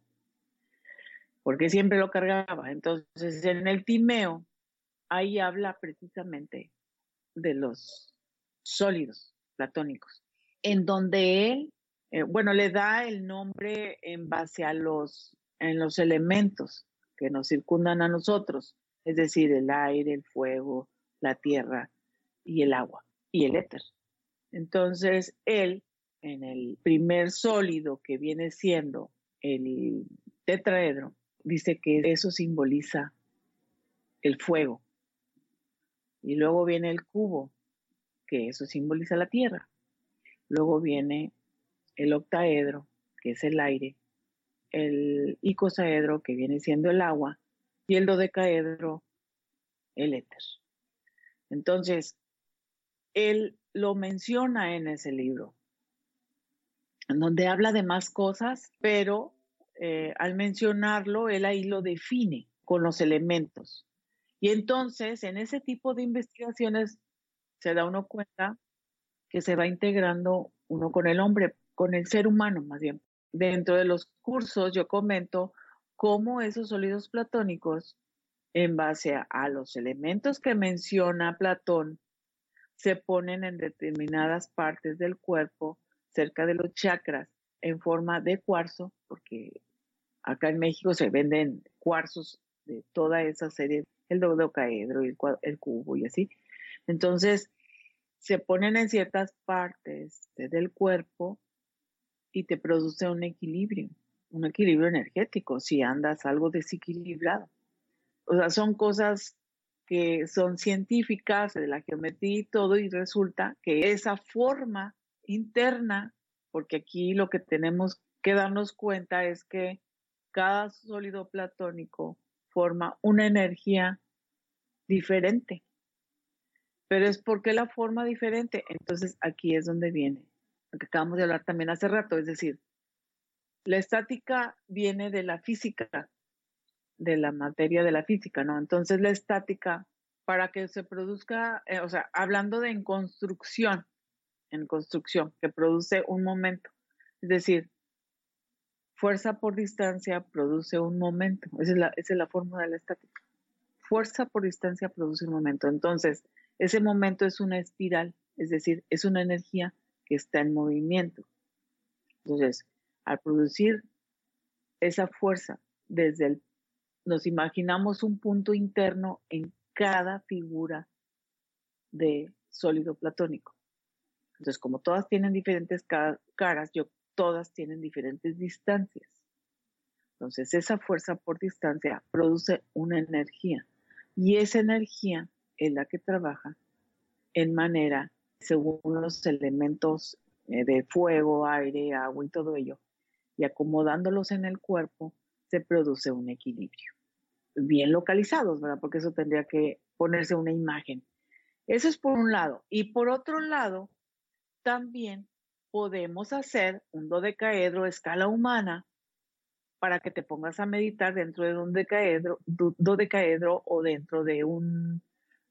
porque siempre lo cargaba. Entonces, en el Timeo, ahí habla precisamente de los sólidos platónicos, en donde él, le da el nombre en base a en los elementos que nos circundan a nosotros, es decir, el aire, el fuego, la tierra y el agua y el éter. Entonces, él, en el primer sólido que viene siendo el tetraedro, dice que eso simboliza el fuego. Y luego viene el cubo, que eso simboliza la tierra. Luego viene el octaedro, que es el aire, el icosaedro, que viene siendo el agua, y el dodecaedro, el éter. Entonces, él lo menciona en ese libro, en donde habla de más cosas, pero al mencionarlo, él ahí lo define con los elementos. Y entonces, en ese tipo de investigaciones, se da uno cuenta que se va integrando uno con el hombre, con el ser humano más bien. Dentro de los cursos yo comento cómo esos sólidos platónicos, en base a los elementos que menciona Platón, se ponen en determinadas partes del cuerpo, cerca de los chakras, en forma de cuarzo, porque acá en México se venden cuarzos de toda esa serie, el dodecaedro, el cubo y así. Entonces, se ponen en ciertas partes del cuerpo y te produce un equilibrio energético si andas algo desequilibrado. O sea, son cosas que son científicas de la geometría y todo, y resulta que esa forma interna, porque aquí lo que tenemos que darnos cuenta es que cada sólido platónico forma una energía diferente. Pero es porque la forma diferente. Entonces aquí es donde viene lo que acabamos de hablar también hace rato, es decir, la estática viene de la física, de la materia de la física, ¿no? Entonces la estática, para que se produzca, o sea, hablando de en construcción, que produce un momento, es decir, fuerza por distancia produce un momento, esa es la fórmula de la estática. Fuerza por distancia produce un momento. Entonces, ese momento es una espiral, es decir, es una energía que está en movimiento. Entonces, al producir esa fuerza nos imaginamos un punto interno en cada figura de sólido platónico. Entonces, como todas tienen diferentes caras, todas tienen diferentes distancias. Entonces, esa fuerza por distancia produce una energía. Y esa energía es la que trabaja en manera, según los elementos de fuego, aire, agua y todo ello, y acomodándolos en el cuerpo, se produce un equilibrio. Bien localizados, ¿verdad? Porque eso tendría que ponerse una imagen. Eso es por un lado. Y por otro lado, también podemos hacer un dodecaedro a escala humana para que te pongas a meditar dentro de un dodecaedro o dentro de un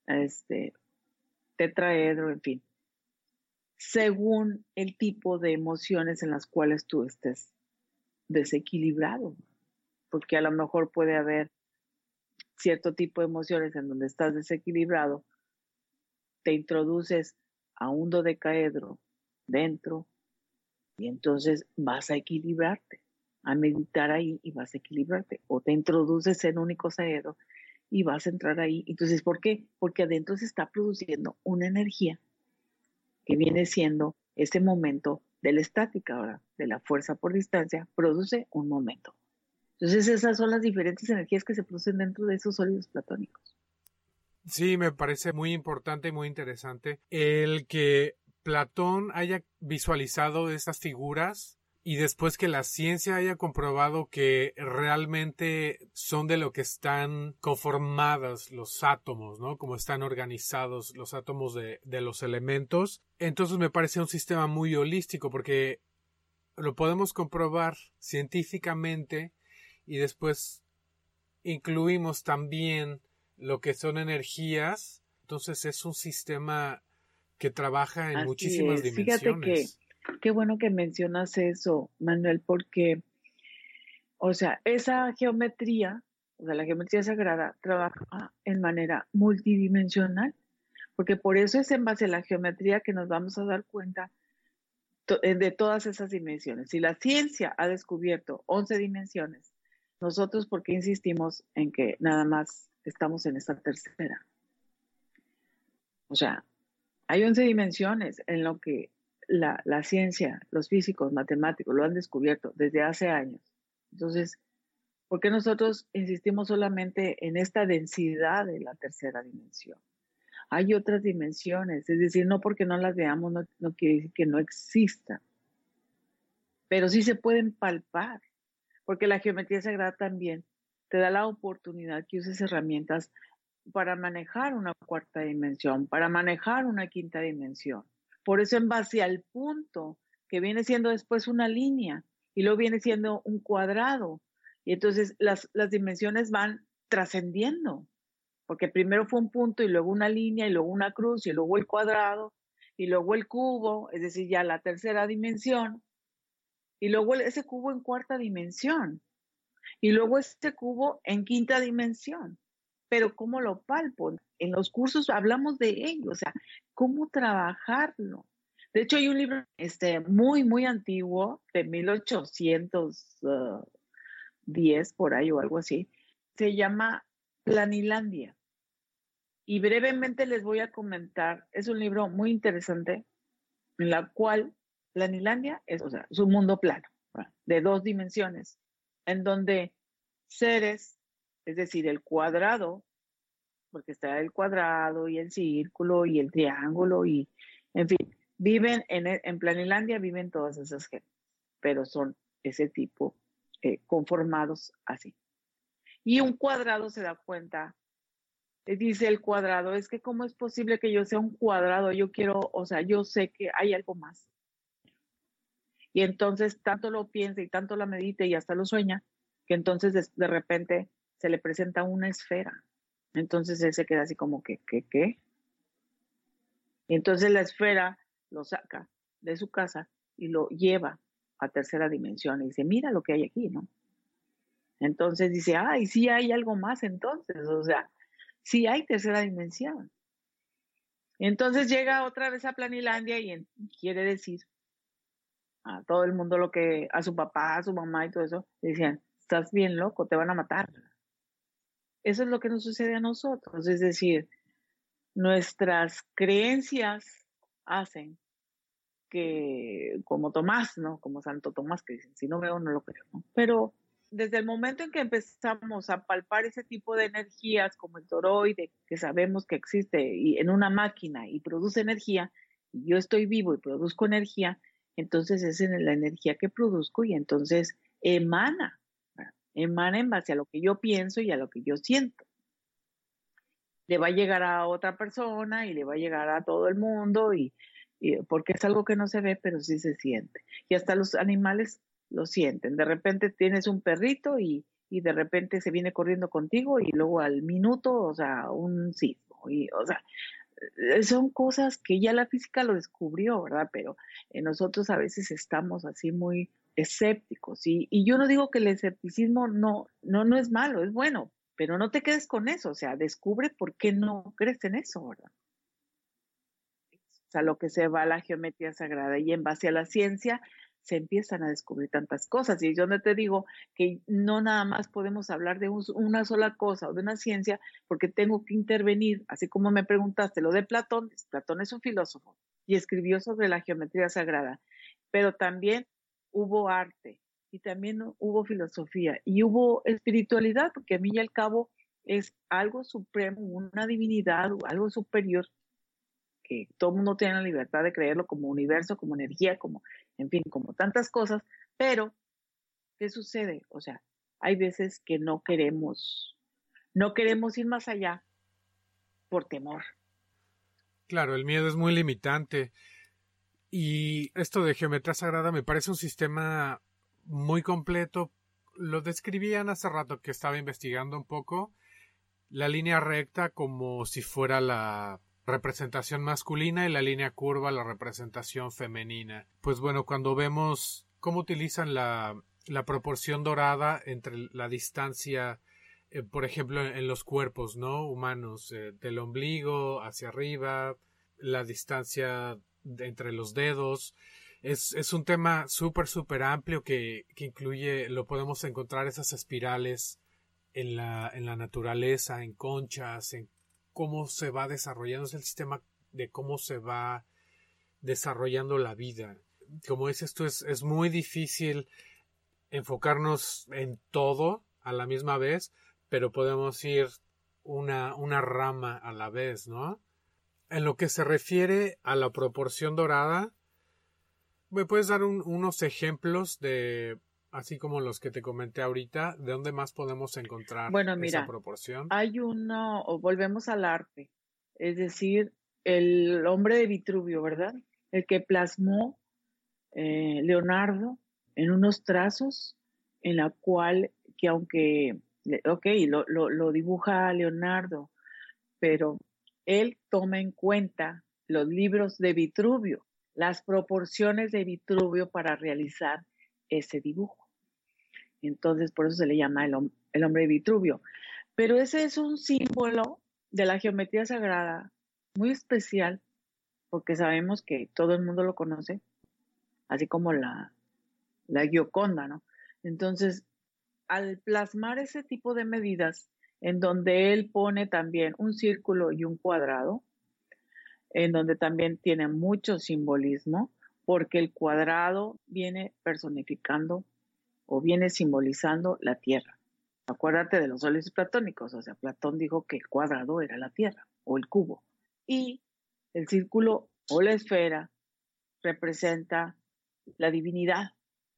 tetraedro, en fin, según el tipo de emociones en las cuales tú estés desequilibrado, porque a lo mejor puede haber cierto tipo de emociones en donde estás desequilibrado, te introduces a un dodecaedro dentro y entonces vas a equilibrarte, a meditar ahí y vas a equilibrarte, o te introduces en un icosaedro y vas a entrar ahí. Entonces, ¿por qué? Porque adentro se está produciendo una energía que viene siendo ese momento de la estática, ahora, de la fuerza por distancia, produce un momento. Entonces, esas son las diferentes energías que se producen dentro de esos sólidos platónicos. Sí, me parece muy importante y muy interesante el que Platón haya visualizado estas figuras y después que la ciencia haya comprobado que realmente son de lo que están conformados los átomos, ¿no? Como están organizados los átomos de los elementos. Entonces me parece un sistema muy holístico porque lo podemos comprobar científicamente y después incluimos también lo que son energías. Entonces es un sistema que trabaja en Así muchísimas es. Fíjate que dimensiones. qué bueno que mencionas eso, Manuel, porque, o sea, esa geometría, o sea, la geometría sagrada trabaja en manera multidimensional, porque por eso es en base a la geometría que nos vamos a dar cuenta de todas esas dimensiones. Si la ciencia ha descubierto 11 dimensiones, nosotros, ¿por qué insistimos en que nada más estamos en esta tercera? O sea, hay 11 dimensiones en lo que la ciencia, los físicos, matemáticos lo han descubierto desde hace años. Entonces, Porque nosotros insistimos solamente en esta densidad de la tercera dimensión. Hay otras dimensiones, es decir, no porque no las veamos no quiere decir que no existan, pero sí se pueden palpar, porque la geometría sagrada también te da la oportunidad que uses herramientas para manejar una cuarta dimensión, para manejar una quinta dimensión. Por eso en base al punto, que viene siendo después una línea, y luego viene siendo un cuadrado, y entonces las dimensiones van trascendiendo, porque primero fue un punto y luego una línea y luego una cruz y luego el cuadrado y luego el cubo, es decir, ya la tercera dimensión, y luego ese cubo en cuarta dimensión y luego este cubo en quinta dimensión. Pero ¿cómo lo palpo? En los cursos hablamos de ello, o sea, ¿cómo trabajarlo? De hecho, hay un libro muy, muy antiguo, de 1810 por ahí o algo así, se llama Planilandia. Y brevemente les voy a comentar, es un libro muy interesante en la cual Planilandia es, o sea, es un mundo plano, ¿verdad? De 2 dimensiones, en donde seres, es decir, el cuadrado, porque está el cuadrado y el círculo y el triángulo y, en fin, viven en Planilandia, viven todas esas gentes, pero son ese tipo conformados así. Y un cuadrado se da cuenta, dice el cuadrado, es que cómo es posible que yo sea un cuadrado, yo quiero, o sea, yo sé que hay algo más. Y entonces tanto lo piensa y tanto la medita y hasta lo sueña, que entonces de repente se le presenta una esfera. Entonces él se queda así como que, ¿qué? Y entonces la esfera lo saca de su casa y lo lleva a tercera dimensión y dice, mira lo que hay aquí, ¿no? Entonces dice, ay, sí hay algo más entonces, o sea, sí hay tercera dimensión. Entonces llega otra vez a Planilandia y quiere decir a todo el mundo lo que, a su papá, a su mamá y todo eso, decían, estás bien loco, te van a matar. Eso es lo que nos sucede a nosotros, es decir, nuestras creencias hacen que, como Tomás, ¿no? Como Santo Tomás, que dicen, si no veo, no lo creo, ¿no? Pero desde el momento en que empezamos a palpar ese tipo de energías, como el toroide, que sabemos que existe y en una máquina y produce energía, y yo estoy vivo y produzco energía, entonces es en la energía que produzco y entonces emana, ¿verdad? Emana en base a lo que yo pienso y a lo que yo siento. Le va a llegar a otra persona y le va a llegar a todo el mundo y porque es algo que no se ve, pero sí se siente. Y hasta los animales lo sienten. De repente tienes un perrito y de repente se viene corriendo contigo y luego al minuto, o sea, un sismo. Y, o sea, son cosas que ya la física lo descubrió, ¿verdad? Pero nosotros a veces estamos así muy escépticos. Y yo no digo que el escepticismo no es malo, es bueno, pero no te quedes con eso, o sea, descubre por qué no crees en eso, ¿verdad? O sea, lo que se va a la geometría sagrada y en base a la ciencia se empiezan a descubrir tantas cosas. Y yo donde te digo que no nada más podemos hablar de una sola cosa o de una ciencia, porque tengo que intervenir, así como me preguntaste, lo de Platón, Platón es un filósofo y escribió sobre la geometría sagrada, pero también hubo arte y también hubo filosofía y hubo espiritualidad, porque a mí y al cabo es algo supremo, una divinidad, algo superior que todo el mundo tiene la libertad de creerlo como universo, como energía, como, en fin, como tantas cosas, pero, ¿qué sucede? O sea, hay veces que no queremos ir más allá por temor. Claro, el miedo es muy limitante. Y esto de geometría sagrada me parece un sistema muy completo. Lo describían hace rato que estaba investigando un poco. La línea recta como si fuera la representación masculina y la línea curva la representación femenina. Pues bueno, cuando vemos cómo utilizan la proporción dorada entre la distancia, por ejemplo, en los cuerpos, ¿no? Humanos, del ombligo hacia arriba, la distancia entre los dedos. Es un tema súper amplio que incluye, lo podemos encontrar esas espirales en la naturaleza, en conchas, en cómo se va desarrollando, es el sistema de cómo se va desarrollando la vida. Como dices tú, es muy difícil enfocarnos en todo a la misma vez, pero podemos ir una rama a la vez, ¿no? En lo que se refiere a la proporción dorada, ¿me puedes dar unos ejemplos de, así como los que te comenté ahorita, de dónde más podemos encontrar Bueno, esa mira, proporción? hay uno, o volvemos al arte, es decir, el hombre de Vitruvio, ¿verdad? El que plasmó Leonardo en unos trazos en la cual, que aunque, lo dibuja Leonardo, pero él toma en cuenta los libros de Vitruvio, las proporciones de Vitruvio para realizar ese dibujo. Entonces, por eso se le llama el hombre de Vitruvio. Pero ese es un símbolo de la geometría sagrada muy especial, porque sabemos que todo el mundo lo conoce, así como la Gioconda, ¿no? Entonces, al plasmar ese tipo de medidas, en donde él pone también un círculo y un cuadrado, en donde también tiene mucho simbolismo, porque el cuadrado viene personificando o viene simbolizando la Tierra. Acuérdate de los sólidos platónicos, o sea, Platón dijo que el cuadrado era la Tierra o el cubo. Y el círculo o la esfera representa la divinidad.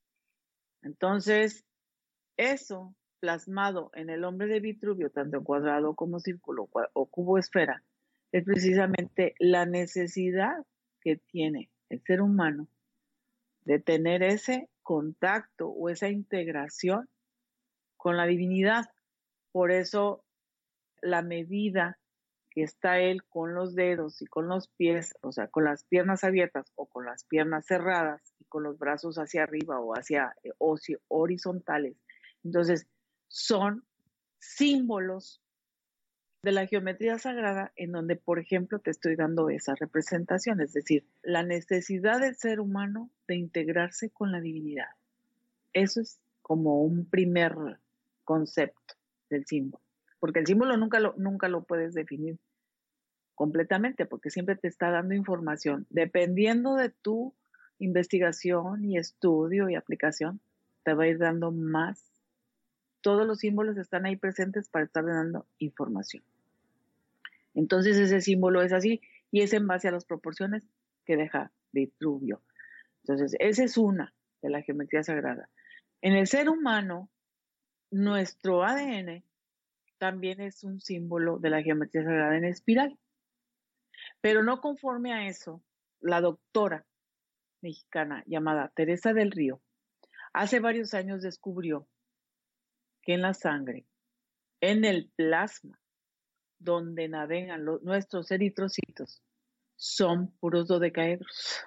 Entonces, eso plasmado en el hombre de Vitruvio, tanto en cuadrado como círculo o cubo esfera, es precisamente la necesidad que tiene el ser humano de tener ese contacto o esa integración con la divinidad. Por eso la medida que está él con los dedos y con los pies, o sea, con las piernas abiertas o con las piernas cerradas y con los brazos hacia arriba o hacia horizontales. Entonces, son símbolos de la geometría sagrada en donde, por ejemplo, te estoy dando esa representación, es decir, la necesidad del ser humano de integrarse con la divinidad. Eso es como un primer concepto del símbolo, porque el símbolo nunca lo puedes definir completamente, porque siempre te está dando información. Dependiendo de tu investigación y estudio y aplicación, te va a ir dando más. Todos los símbolos están ahí presentes para estar dando información. Entonces ese símbolo es así y es en base a las proporciones que deja Vitruvio. Entonces, esa es una de la geometría sagrada. En el ser humano, nuestro ADN también es un símbolo de la geometría sagrada en espiral. Pero no conforme a eso, la doctora mexicana llamada Teresa del Río hace varios años descubrió que en la sangre, en el plasma, donde navegan nuestros eritrocitos, son puros dodecaedros.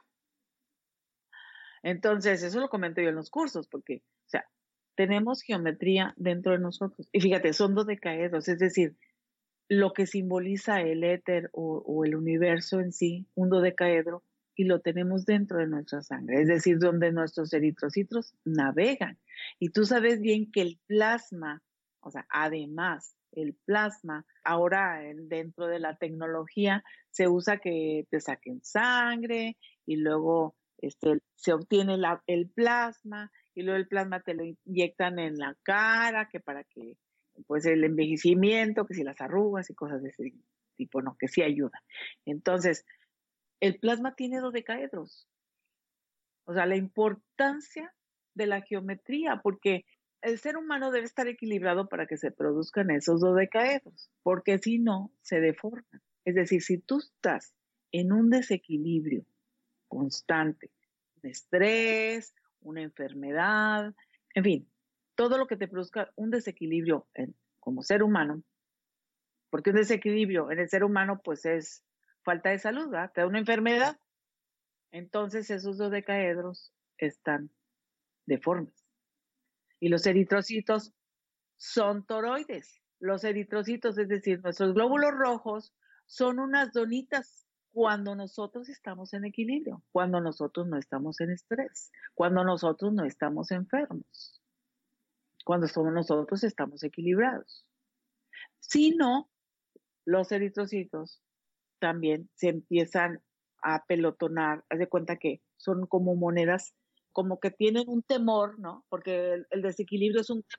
Entonces, eso lo comento yo en los cursos, porque, o sea, tenemos geometría dentro de nosotros. Y fíjate, son dodecaedros, es decir, lo que simboliza el éter o el universo en sí, un dodecaedro, y lo tenemos dentro de nuestra sangre, es decir, donde nuestros eritrocitos navegan. Y tú sabes bien que el plasma, o sea, además, el plasma, ahora dentro de la tecnología se usa que te saquen sangre y luego se obtiene el plasma y luego el plasma te lo inyectan en la cara, que para que pues el envejecimiento, que si las arrugas y cosas de ese tipo, no, que sí ayuda. Entonces, el plasma tiene dodecaedros. O sea, la importancia de la geometría, porque el ser humano debe estar equilibrado para que se produzcan esos dodecaedros, porque si no, se deforman. Es decir, si tú estás en un desequilibrio constante, un estrés, una enfermedad, en fin, todo lo que te produzca un desequilibrio como ser humano, porque un desequilibrio en el ser humano pues es falta de salud, ¿verdad? Te da una enfermedad, entonces esos dodecaedros están deformes. Y los eritrocitos son toroides. Los eritrocitos, es decir, nuestros glóbulos rojos, son unas donitas cuando nosotros estamos en equilibrio, cuando nosotros no estamos en estrés, cuando nosotros no estamos enfermos, cuando nosotros estamos equilibrados. Si no, los eritrocitos también se empiezan a pelotonar. Haz de cuenta que son como monedas, como que tienen un temor, ¿no? Porque el desequilibrio es un temor.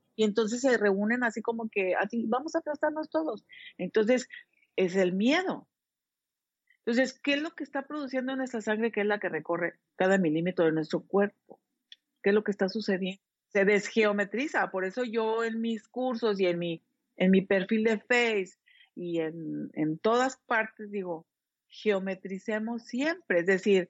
y entonces se reúnen así como que, así, vamos a aplastarnos todos. Entonces, es el miedo. Entonces, ¿qué es lo que está produciendo nuestra sangre, que es la que recorre cada milímetro de nuestro cuerpo? ¿Qué es lo que está sucediendo? Se desgeometriza, por eso yo en mis cursos y en mi perfil de Face y en todas partes digo, geometricemos siempre, es decir,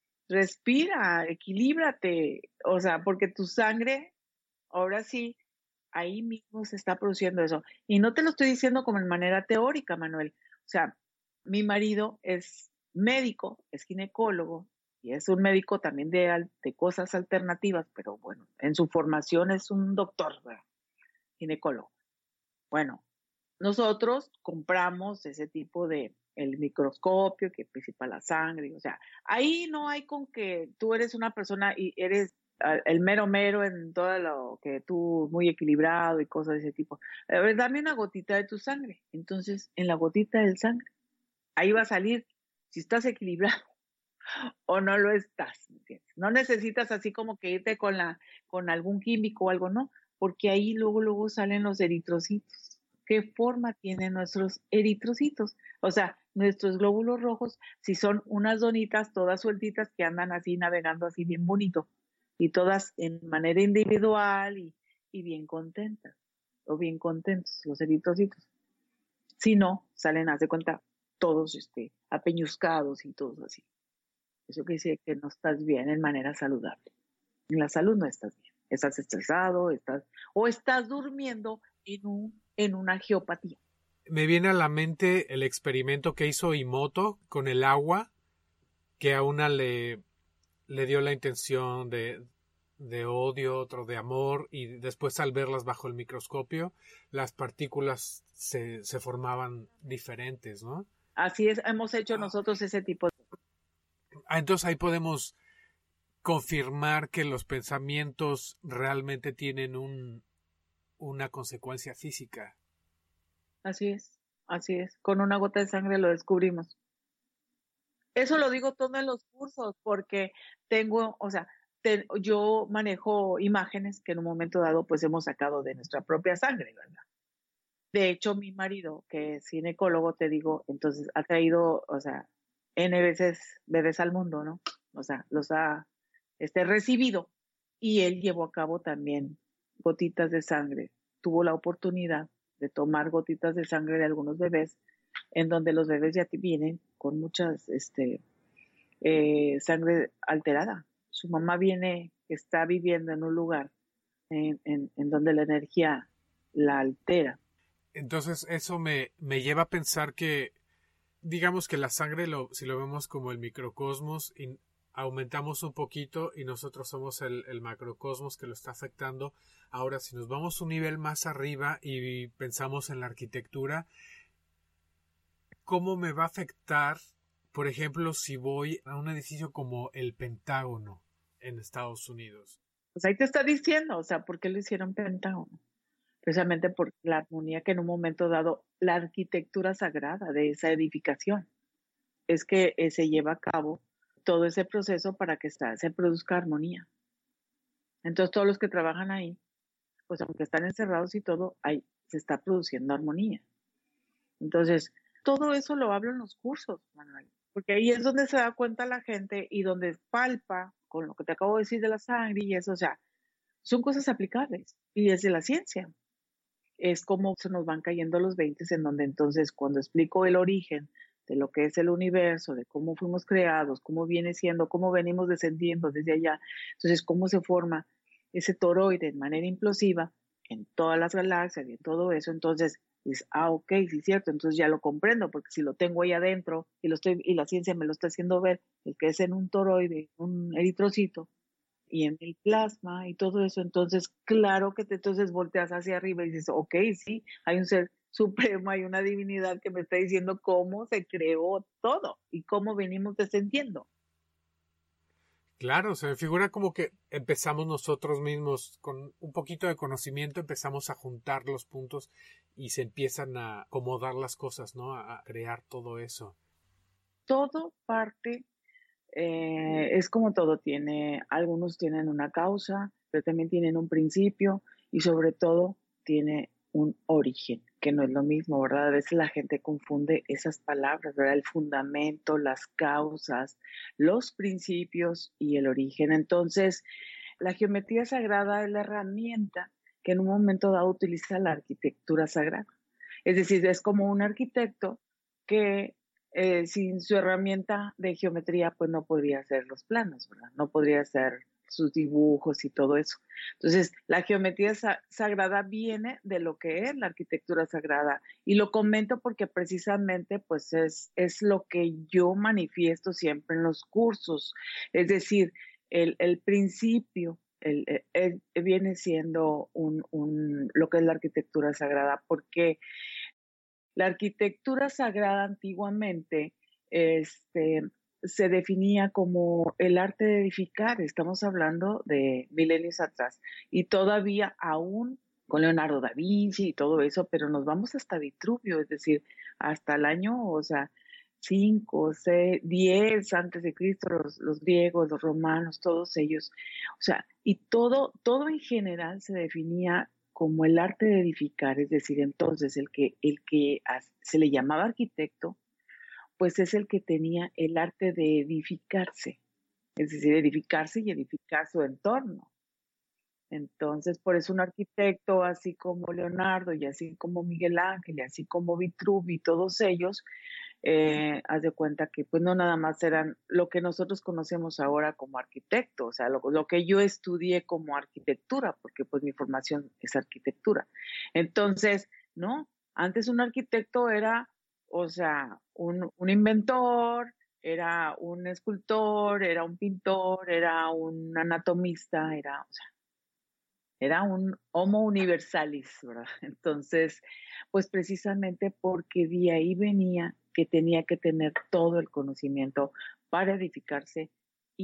respira, equilíbrate, o sea, porque tu sangre, ahora sí, ahí mismo se está produciendo eso. Y no te lo estoy diciendo como en manera teórica, Manuel. O sea, mi marido es médico, es ginecólogo y es un médico también de cosas alternativas, pero bueno, en su formación es un doctor, ¿verdad? Ginecólogo. Bueno, nosotros compramos ese tipo de el microscopio que participa la sangre, o sea, ahí no hay con que tú eres una persona y eres el mero mero en todo lo que tú muy equilibrado y cosas de ese tipo. A ver, dame una gotita de tu sangre. Entonces, en la gotita de sangre, ahí va a salir si estás equilibrado o no lo estás, ¿me entiendes? No necesitas así como que irte con algún químico o algo, no, porque ahí luego salen los eritrocitos. ¿Qué forma tienen nuestros eritrocitos? O sea, nuestros glóbulos rojos, si son unas donitas todas sueltitas que andan así navegando así bien bonito y todas en manera individual y bien contentas o bien contentos los eritrocitos. Si no, salen, haz de cuenta, todos apeñuscados y todos así. Eso quiere decir que no estás bien en manera saludable. En la salud no estás bien. Estás estresado, o estás durmiendo en una geopatía. Me viene a la mente el experimento que hizo Imoto con el agua, que a una le dio la intención de odio, otro de amor, y después al verlas bajo el microscopio, las partículas se formaban diferentes, ¿no? Así es, hemos hecho nosotros ese tipo de... Entonces ahí podemos confirmar que los pensamientos realmente tienen una consecuencia física. Así es. Con una gota de sangre lo descubrimos. Eso lo digo todo en los cursos porque tengo, o sea, yo manejo imágenes que en un momento dado pues hemos sacado de nuestra propia sangre, ¿verdad? De hecho, mi marido, que es ginecólogo, te digo, entonces ha traído, o sea, N veces bebés al mundo, ¿no? O sea, los ha recibido y él llevó a cabo también gotitas de sangre. Tuvo la oportunidad de tomar gotitas de sangre de algunos bebés, en donde los bebés ya vienen con muchas, sangre alterada. Su mamá está viviendo en un lugar en donde la energía la altera. Entonces eso me lleva a pensar que, digamos que la sangre, si lo vemos como el microcosmos, y aumentamos un poquito y nosotros somos el macrocosmos que lo está afectando. Ahora, si nos vamos un nivel más arriba y pensamos en la arquitectura, ¿cómo me va a afectar, por ejemplo, si voy a un edificio como el Pentágono en Estados Unidos? Pues ahí te está diciendo, o sea, ¿por qué lo hicieron Pentágono? Precisamente por la armonía que en un momento dado, la arquitectura sagrada de esa edificación, es que se lleva a cabo todo ese proceso para que se produzca armonía. Entonces todos los que trabajan ahí, pues aunque están encerrados y todo, ahí se está produciendo armonía. Entonces, todo eso lo hablo en los cursos, Manuel, porque ahí es donde se da cuenta la gente y donde palpa con lo que te acabo de decir de la sangre y eso, o sea, son cosas aplicables y desde la ciencia. Es como se nos van cayendo los 20 en donde entonces cuando explico el origen de lo que es el universo, de cómo fuimos creados, cómo viene siendo, cómo venimos descendiendo desde allá, entonces cómo se forma ese toroide de manera implosiva en todas las galaxias y en todo eso, entonces dices, ok, sí es cierto, entonces ya lo comprendo, porque si lo tengo ahí adentro y la ciencia me lo está haciendo ver, el que es en un toroide, un eritrocito, y en el plasma y todo eso, entonces claro que entonces volteas hacia arriba y dices, ok, sí, hay un ser supremo, hay una divinidad que me está diciendo cómo se creó todo y cómo venimos descendiendo. Claro, se me figura como que empezamos nosotros mismos con un poquito de conocimiento, empezamos a juntar los puntos y se empiezan a acomodar las cosas, ¿no? A crear todo eso. Todo parte, es como todo, algunos tienen una causa, pero también tienen un principio y sobre todo tiene un origen, que no es lo mismo, ¿verdad? A veces la gente confunde esas palabras, ¿verdad? El fundamento, las causas, los principios y el origen. Entonces, la geometría sagrada es la herramienta que en un momento dado utiliza la arquitectura sagrada. Es decir, es como un arquitecto que sin su herramienta de geometría, pues no podría hacer los planos, ¿verdad? No podría hacer sus dibujos y todo eso. Entonces, la geometría sagrada viene de lo que es la arquitectura sagrada. Y lo comento porque precisamente, pues es lo que yo manifiesto siempre en los cursos. Es decir, el principio viene siendo lo que es la arquitectura sagrada, porque la arquitectura sagrada antiguamente se definía como el arte de edificar. Estamos hablando de milenios atrás y todavía aún con Leonardo da Vinci y todo eso, pero nos vamos hasta Vitruvio, es decir, hasta el año, o sea, 5, 6, 10 antes de Cristo, los griegos, los romanos, todos ellos, o sea, y todo en general se definía como el arte de edificar, es decir, entonces el que se le llamaba arquitecto, pues es el que tenía el arte de edificarse, es decir, edificarse y edificar su entorno. Entonces, por eso un arquitecto, así como Leonardo y así como Miguel Ángel y así como Vitruvi, todos ellos, haz de cuenta que pues no nada más eran lo que nosotros conocemos ahora como arquitecto, o sea, lo que yo estudié como arquitectura, porque pues mi formación es arquitectura. Entonces, ¿no? Antes un arquitecto era, o sea, un inventor, era un escultor, era un pintor, era un anatomista, o sea, era un homo universalis, ¿verdad? Entonces, pues precisamente porque de ahí venía que tenía que tener todo el conocimiento para edificarse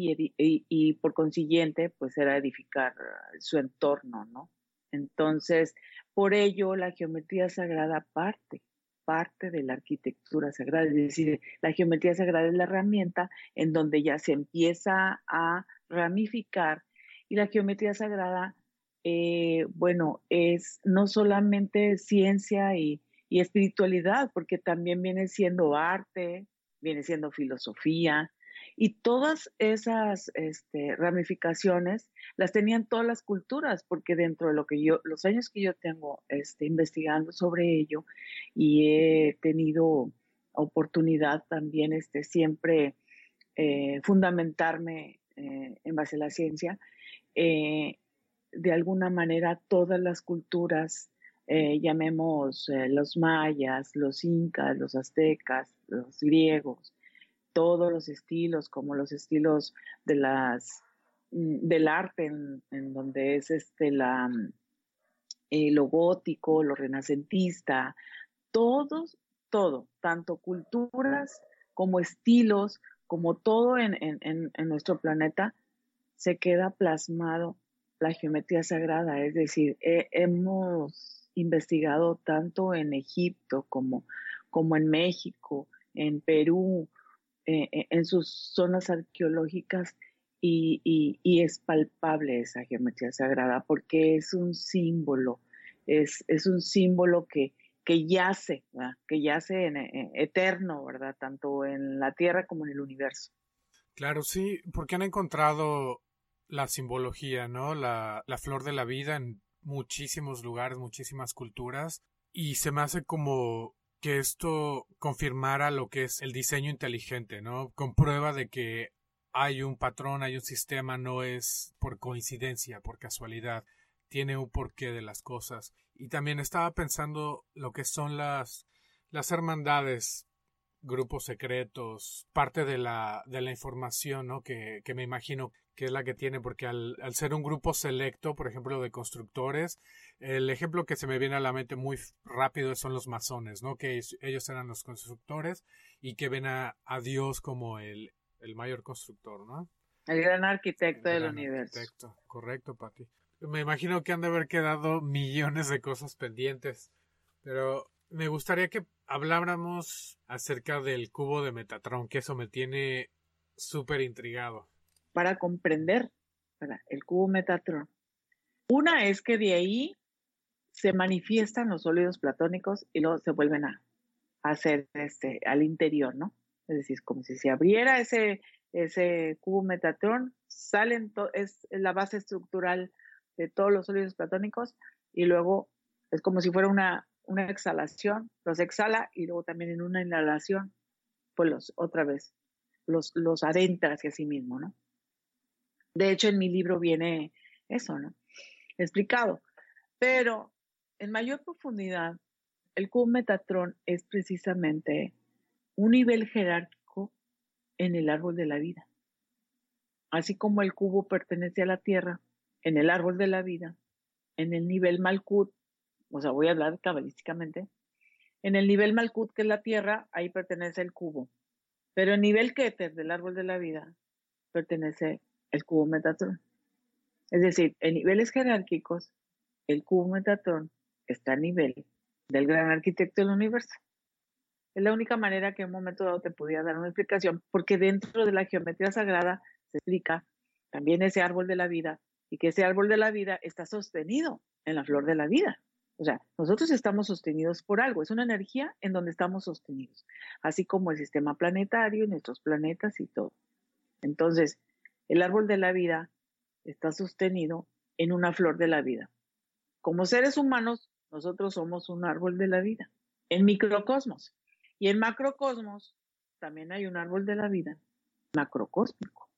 y por consiguiente, pues era edificar su entorno, ¿no? Entonces, por ello la geometría sagrada parte de la arquitectura sagrada, es decir, la geometría sagrada es la herramienta en donde ya se empieza a ramificar y la geometría sagrada bueno, es no solamente ciencia y espiritualidad, porque también viene siendo arte, viene siendo filosofía, y todas esas ramificaciones las tenían todas las culturas, porque dentro de los años que yo tengo investigando sobre ello, y he tenido oportunidad también siempre fundamentarme en base a la ciencia, eh, de alguna manera todas las culturas, llamemos los mayas, los incas, los aztecas, los griegos, todos los estilos, como los estilos del arte, en donde es lo gótico, lo renacentista, todo, tanto culturas como estilos, como todo en nuestro planeta, se queda plasmado la geometría sagrada, es decir, hemos investigado tanto en Egipto como en México, en Perú, en sus zonas arqueológicas y es palpable esa geometría sagrada porque es un símbolo, es un símbolo que yace, ¿verdad? Que yace en eterno, ¿verdad? Tanto en la Tierra como en el universo. Claro, sí, porque han encontrado la simbología, ¿no? La flor de la vida en muchísimos lugares, muchísimas culturas, y se me hace como que esto confirmara lo que es el diseño inteligente, ¿no? Comprueba de que hay un patrón, hay un sistema, no es por coincidencia, por casualidad, tiene un porqué de las cosas. Y también estaba pensando lo que son las hermandades, grupos secretos, parte de la información, ¿no? Que me imagino que es la que tiene, porque al ser un grupo selecto, por ejemplo, de constructores, el ejemplo que se me viene a la mente muy rápido son los masones, ¿no? Que ellos eran los constructores y que ven a Dios como el mayor constructor, ¿no? El gran El arquitecto del gran universo. arquitecto. Correcto, Pati. Me imagino que han de haber quedado millones de cosas pendientes, pero me gustaría que habláramos acerca del cubo de Metatron, que eso me tiene súper intrigado. Para comprender, ¿verdad? El cubo Metatron. Una es que de ahí se manifiestan los sólidos platónicos y luego se vuelven a hacer al interior, ¿no? Es decir, como si se abriera ese cubo Metatrón, es la base estructural de todos los sólidos platónicos y luego es como si fuera una exhalación, los exhala y luego también en una inhalación, pues otra vez los adentra hacia sí mismo, ¿no? De hecho, en mi libro viene eso, ¿no? Explicado. Pero en mayor profundidad, el cubo Metatrón es precisamente un nivel jerárquico en el árbol de la vida. Así como el cubo pertenece a la Tierra, en el árbol de la vida, en el nivel Malkut, o sea, voy a hablar cabalísticamente, en el nivel Malkut, que es la Tierra, ahí pertenece el cubo. Pero en nivel Keter del árbol de la vida, pertenece el cubo Metatrón. Es decir, en niveles jerárquicos, el cubo Metatrón está a nivel del gran arquitecto del universo. Es la única manera que en un momento dado te podía dar una explicación, porque dentro de la geometría sagrada se explica también ese árbol de la vida y que ese árbol de la vida está sostenido en la flor de la vida. O sea, nosotros estamos sostenidos por algo, es una energía en donde estamos sostenidos, así como el sistema planetario y nuestros planetas y todo. Entonces, el árbol de la vida está sostenido en una flor de la vida. Como seres humanos, nosotros somos un árbol de la vida, en microcosmos. Y en macrocosmos también hay un árbol de la vida macrocósmico.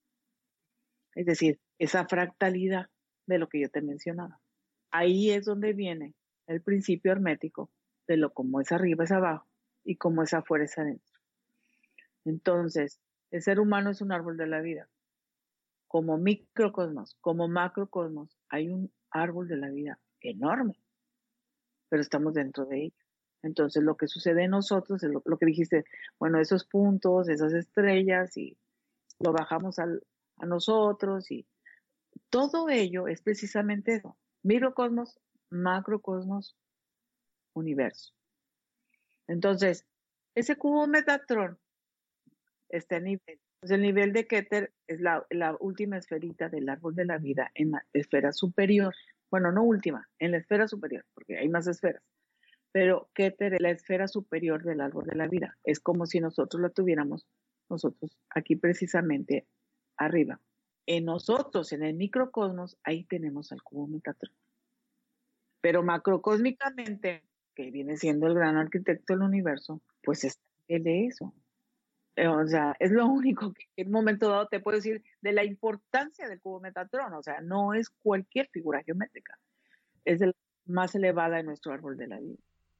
Es decir, esa fractalidad de lo que yo te mencionaba. Ahí es donde viene el principio hermético de lo como es arriba es abajo y como es afuera es adentro. Entonces, el ser humano es un árbol de la vida. Como microcosmos, como macrocosmos, hay un árbol de la vida enorme, pero estamos dentro de ello. Entonces, lo que sucede en nosotros es lo que dijiste, bueno, esos puntos, esas estrellas, y lo bajamos a nosotros, y todo ello es precisamente eso, microcosmos, macrocosmos, universo. Entonces, ese cubo Metatrón está a nivel. Pues el nivel de Keter es la última esferita del árbol de la vida en la esfera superior. Bueno, no última, en la esfera superior, porque hay más esferas. Pero Keter es la esfera superior del árbol de la vida. Es como si nosotros la tuviéramos, nosotros aquí precisamente arriba. En nosotros, en el microcosmos, ahí tenemos al cubo Metatrón. Pero macrocósmicamente, que viene siendo el gran arquitecto del universo, pues es de eso. O sea, es lo único que en un momento dado te puedo decir de la importancia del cubo Metatrón. O sea, no es cualquier figura geométrica. Es la más elevada de nuestro árbol de la vida.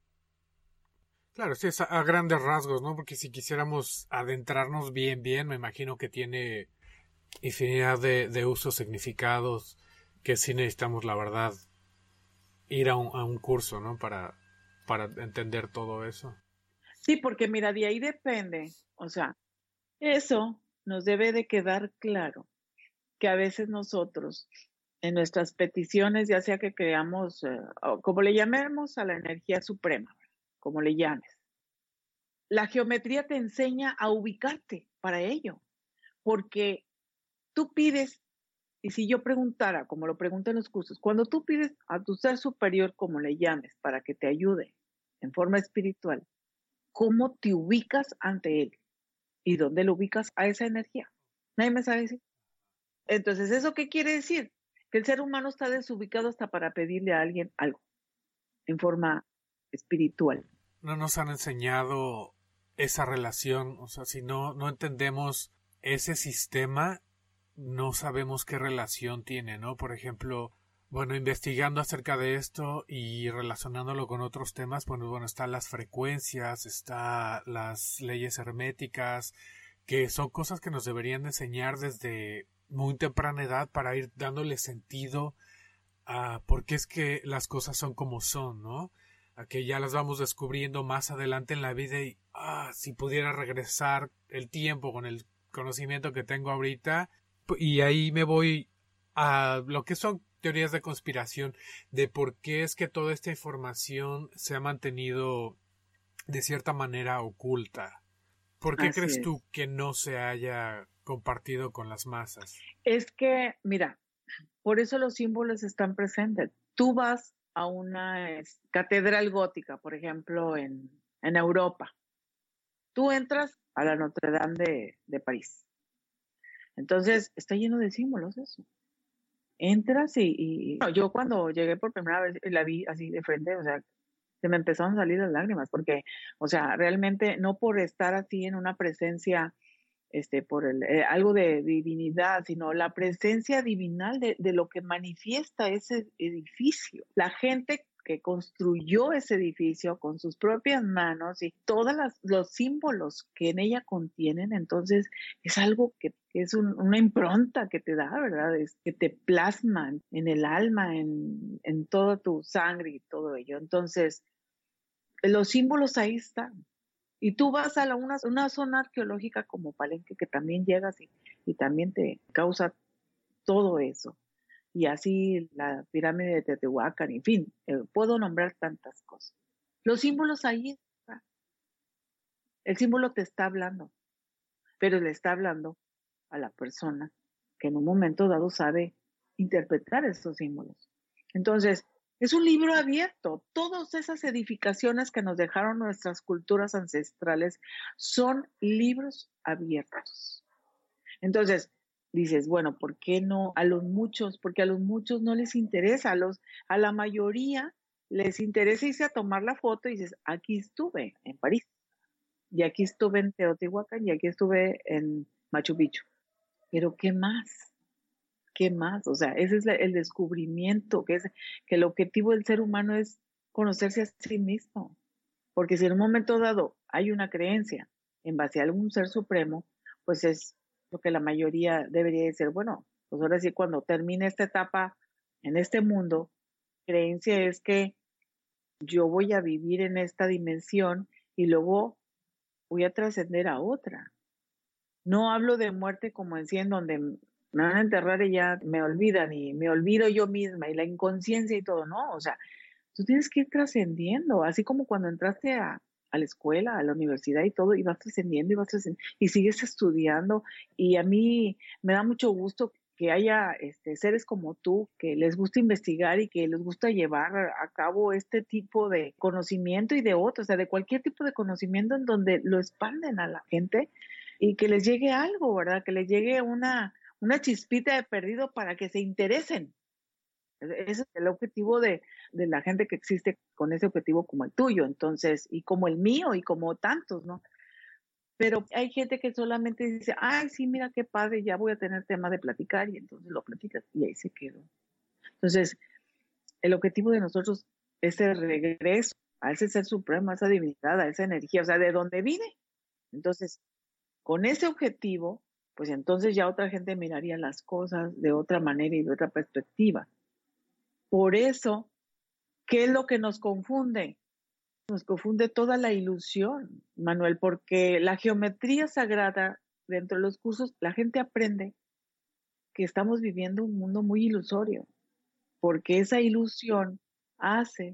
Claro, sí, es a grandes rasgos, ¿no? Porque si quisiéramos adentrarnos bien, me imagino que tiene infinidad de usos, significados, que sí necesitamos, la verdad, ir a un curso, ¿no? Para entender todo eso. Sí, porque mira, de ahí depende. O sea, eso nos debe de quedar claro, que a veces nosotros, en nuestras peticiones, ya sea que creamos, como le llamemos a la energía suprema, como le llames, la geometría te enseña a ubicarte para ello, porque tú pides, y si yo preguntara, como lo pregunto en los cursos, cuando tú pides a tu ser superior, como le llames, para que te ayude en forma espiritual, ¿cómo te ubicas ante él? ¿Y dónde lo ubicas a esa energía? Nadie me sabe decir. Entonces, ¿eso qué quiere decir? Que el ser humano está desubicado hasta para pedirle a alguien algo en forma espiritual. No nos han enseñado esa relación, o sea, si no entendemos ese sistema, no sabemos qué relación tiene, ¿no? Por ejemplo, bueno, investigando acerca de esto y relacionándolo con otros temas, bueno, están las frecuencias, está las leyes herméticas, que son cosas que nos deberían enseñar desde muy temprana edad para ir dándole sentido a por qué es que las cosas son como son, ¿no? A que ya las vamos descubriendo más adelante en la vida y, si pudiera regresar el tiempo con el conocimiento que tengo ahorita, y ahí me voy a lo que son teorías de conspiración de por qué es que toda esta información se ha mantenido de cierta manera oculta. ¿Por qué Así crees es. tú que no se haya compartido con las masas? Es que, mira, por eso los símbolos están presentes. Tú vas a una catedral gótica, por ejemplo, en Europa. Tú entras a la Notre Dame de París. Entonces, está lleno de símbolos eso. Entras bueno, yo cuando llegué por primera vez la vi así de frente, o sea, se me empezaron a salir las lágrimas, porque, o sea, realmente no por estar así en una presencia, por algo de divinidad, sino la presencia divinal de lo que manifiesta ese edificio. La gente que construyó ese edificio con sus propias manos y todos los símbolos que en ella contienen, entonces es algo que es una impronta que te da, ¿verdad? Es que te plasman en el alma, en toda tu sangre y todo ello. Entonces, los símbolos ahí están. Y tú vas a una zona arqueológica como Palenque, que también llegas y también te causa todo eso. Y así la pirámide de Teotihuacán, en fin, puedo nombrar tantas cosas. Los símbolos ahí están. El símbolo te está hablando, pero le está hablando a la persona que en un momento dado sabe interpretar esos símbolos. Entonces, es un libro abierto. Todas esas edificaciones que nos dejaron nuestras culturas ancestrales son libros abiertos. Entonces, dices, bueno, ¿por qué no a los muchos? Porque a los muchos no les interesa, a la mayoría les interesa irse a tomar la foto y dices, aquí estuve en París, y aquí estuve en Teotihuacán, y aquí estuve en Machu Picchu. Pero ¿qué más? ¿Qué más? O sea, ese es el descubrimiento, que el objetivo del ser humano es conocerse a sí mismo. Porque si en un momento dado hay una creencia en base a algún ser supremo, pues es lo que la mayoría debería decir, bueno, pues ahora sí, cuando termine esta etapa en este mundo, creencia es que yo voy a vivir en esta dimensión y luego voy a trascender a otra. No hablo de muerte como en sí, en donde me van a enterrar y ya me olvidan y me olvido yo misma y la inconsciencia y todo, no, o sea, tú tienes que ir trascendiendo, así como cuando entraste a la escuela, a la universidad y todo, y vas trascendiendo y sigues estudiando. Y a mí me da mucho gusto que haya seres como tú que les gusta investigar y que les gusta llevar a cabo este tipo de conocimiento y de otros, o sea, de cualquier tipo de conocimiento en donde lo expanden a la gente y que les llegue algo, ¿verdad? Que les llegue una chispita de perdido para que se interesen. Ese es el objetivo de la gente que existe con ese objetivo como el tuyo, entonces, y como el mío y como tantos, ¿no? Pero hay gente que solamente dice, ay, sí, mira qué padre, ya voy a tener tema de platicar y entonces lo platicas y ahí se quedó. Entonces, el objetivo de nosotros es el regreso a ese ser supremo, a esa divinidad, a esa energía, o sea, de dónde viene. Entonces, con ese objetivo, pues entonces ya otra gente miraría las cosas de otra manera y de otra perspectiva. Por eso, ¿qué es lo que nos confunde? Nos confunde toda la ilusión, Manuel, porque la geometría sagrada, dentro de los cursos, la gente aprende que estamos viviendo un mundo muy ilusorio, porque esa ilusión hace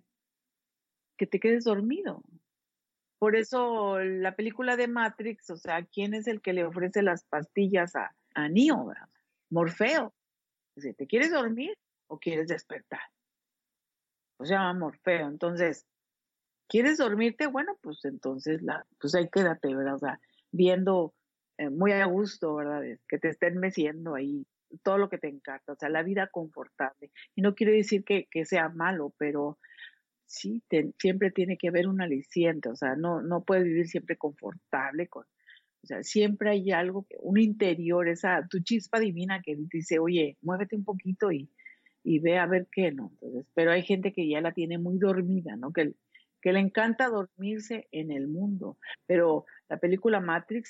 que te quedes dormido. Por eso la película de Matrix, o sea, ¿quién es el que le ofrece las pastillas a Neo? ¿Verdad? Morfeo. Dice, ¿te quieres dormir o quieres despertar? Pues se llama Morfeo. Entonces, ¿quieres dormirte? Bueno, pues entonces, pues ahí quédate, ¿verdad? O sea, viendo muy a gusto, ¿verdad? Que te estén meciendo ahí todo lo que te encanta, o sea, la vida confortable. Y no quiero decir que sea malo, pero sí, siempre tiene que haber un aliciente, o sea, no puedes vivir siempre confortable o sea, siempre hay algo, un interior, tu chispa divina que dice, oye, muévete un poquito y ve a ver qué, ¿no? Entonces, pero hay gente que ya la tiene muy dormida, ¿no? Que le encanta dormirse en el mundo. Pero la película Matrix,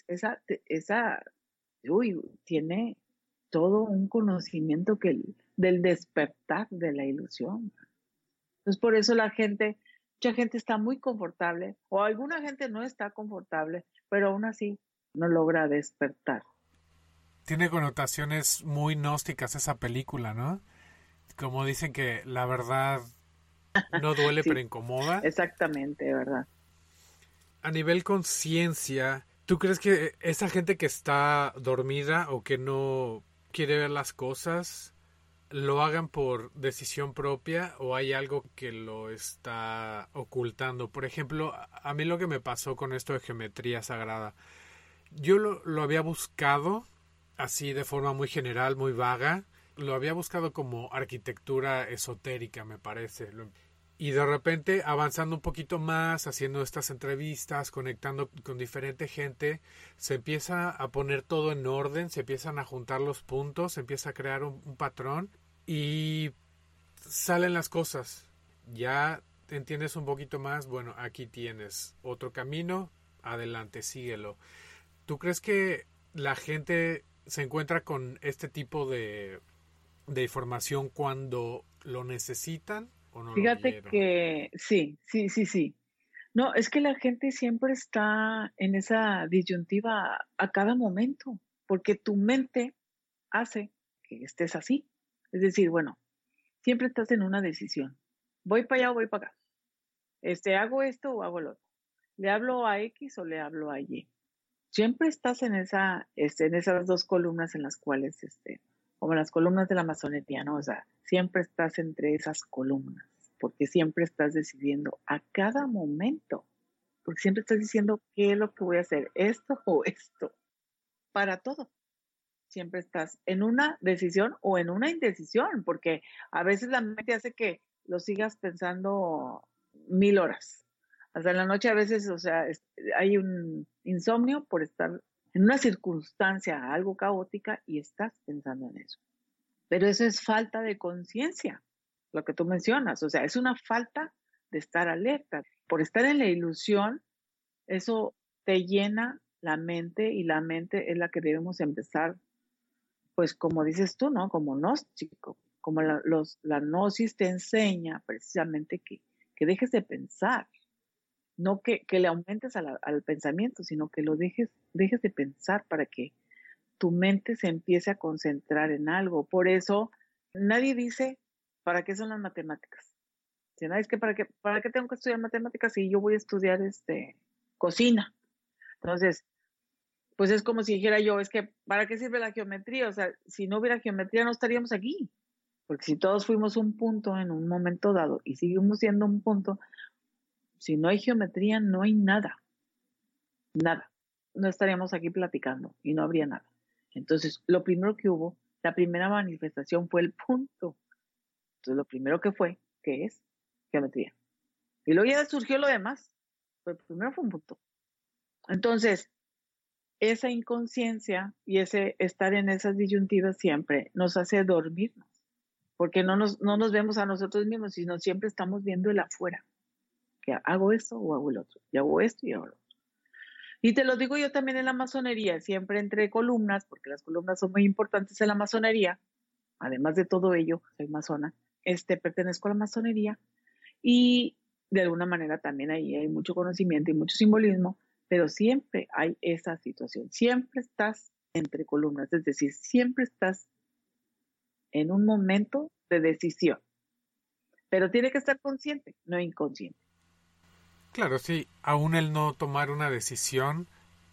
uy, tiene todo un conocimiento del despertar de la ilusión. Entonces, por eso mucha gente está muy confortable, o alguna gente no está confortable, pero aún así no logra despertar. Tiene connotaciones muy gnósticas esa película, ¿no? Como dicen que la verdad no duele pero Sí, incomoda. exactamente, ¿verdad? A nivel conciencia, ¿tú crees que esa gente que está dormida o que no quiere ver las cosas lo hagan por decisión propia o hay algo que lo está ocultando. Por ejemplo, a mí lo que me pasó con esto de geometría sagrada, yo lo había buscado así de forma muy general, muy vaga, lo había buscado como arquitectura esotérica, me parece. Y de repente, avanzando un poquito más, haciendo estas entrevistas, conectando con diferente gente, se empieza a poner todo en orden, se empiezan a juntar los puntos, se empieza a crear un patrón y salen las cosas. Ya te entiendes un poquito más, bueno, aquí tienes otro camino, adelante, síguelo. ¿Tú crees que la gente se encuentra con este tipo de información cuando lo necesitan o no lo Fíjate vieron? que sí, sí, sí, sí. No, es que la gente siempre está en esa disyuntiva a cada momento, porque tu mente hace que estés así. Es decir, bueno, siempre estás en una decisión. Voy para allá o voy para acá. Hago esto o hago lo otro. ¿Le hablo a X o le hablo a Y? Siempre estás en en esas dos columnas en las cuales, como las columnas de la masonería, ¿no? O sea, siempre estás entre esas columnas, porque siempre estás decidiendo a cada momento, porque siempre estás diciendo qué es lo que voy a hacer, esto o esto, para todo. Siempre estás en una decisión o en una indecisión, porque a veces la mente hace que lo sigas pensando 1000 horas. Hasta en la noche a veces, o sea, hay un insomnio por estar en una circunstancia algo caótica y estás pensando en eso. Pero eso es falta de conciencia, lo que tú mencionas, o sea, es una falta de estar alerta. Por estar en la ilusión, eso te llena la mente y la mente es la que debemos empezar, pues como dices tú, ¿no? Como gnóstico, como la gnosis te enseña precisamente que dejes de pensar, no que le aumentes al pensamiento, sino que dejes de pensar para que tu mente se empiece a concentrar en algo. Por eso nadie dice, ¿para qué son las matemáticas? Si nadie es que ¿para qué tengo que estudiar matemáticas si yo voy a estudiar cocina? Entonces, pues es como si dijera yo, es que ¿para qué sirve la geometría? O sea, si no hubiera geometría no estaríamos aquí, porque si todos fuimos un punto en un momento dado y seguimos siendo un punto, si no hay geometría no hay nada, nada. No estaríamos aquí platicando y no habría nada. Entonces, lo primero que hubo, la primera manifestación fue el punto. Entonces, lo primero que fue, ¿qué es? Geometría. Y luego ya surgió lo demás, pero primero fue un punto. Entonces, esa inconsciencia y ese estar en esas disyuntivas siempre nos hace dormirnos, porque no nos vemos a nosotros mismos, sino siempre estamos viendo el afuera, que hago esto o hago el otro, y hago esto y hago lo otro. Y te lo digo yo también en la masonería, siempre entre columnas, porque las columnas son muy importantes en la masonería, además de todo ello, soy masona, pertenezco a la masonería y de alguna manera también ahí hay mucho conocimiento y mucho simbolismo, pero siempre hay esa situación, siempre estás entre columnas, es decir, siempre estás en un momento de decisión, pero tiene que estar consciente, no inconsciente. Claro, sí, aún el no tomar una decisión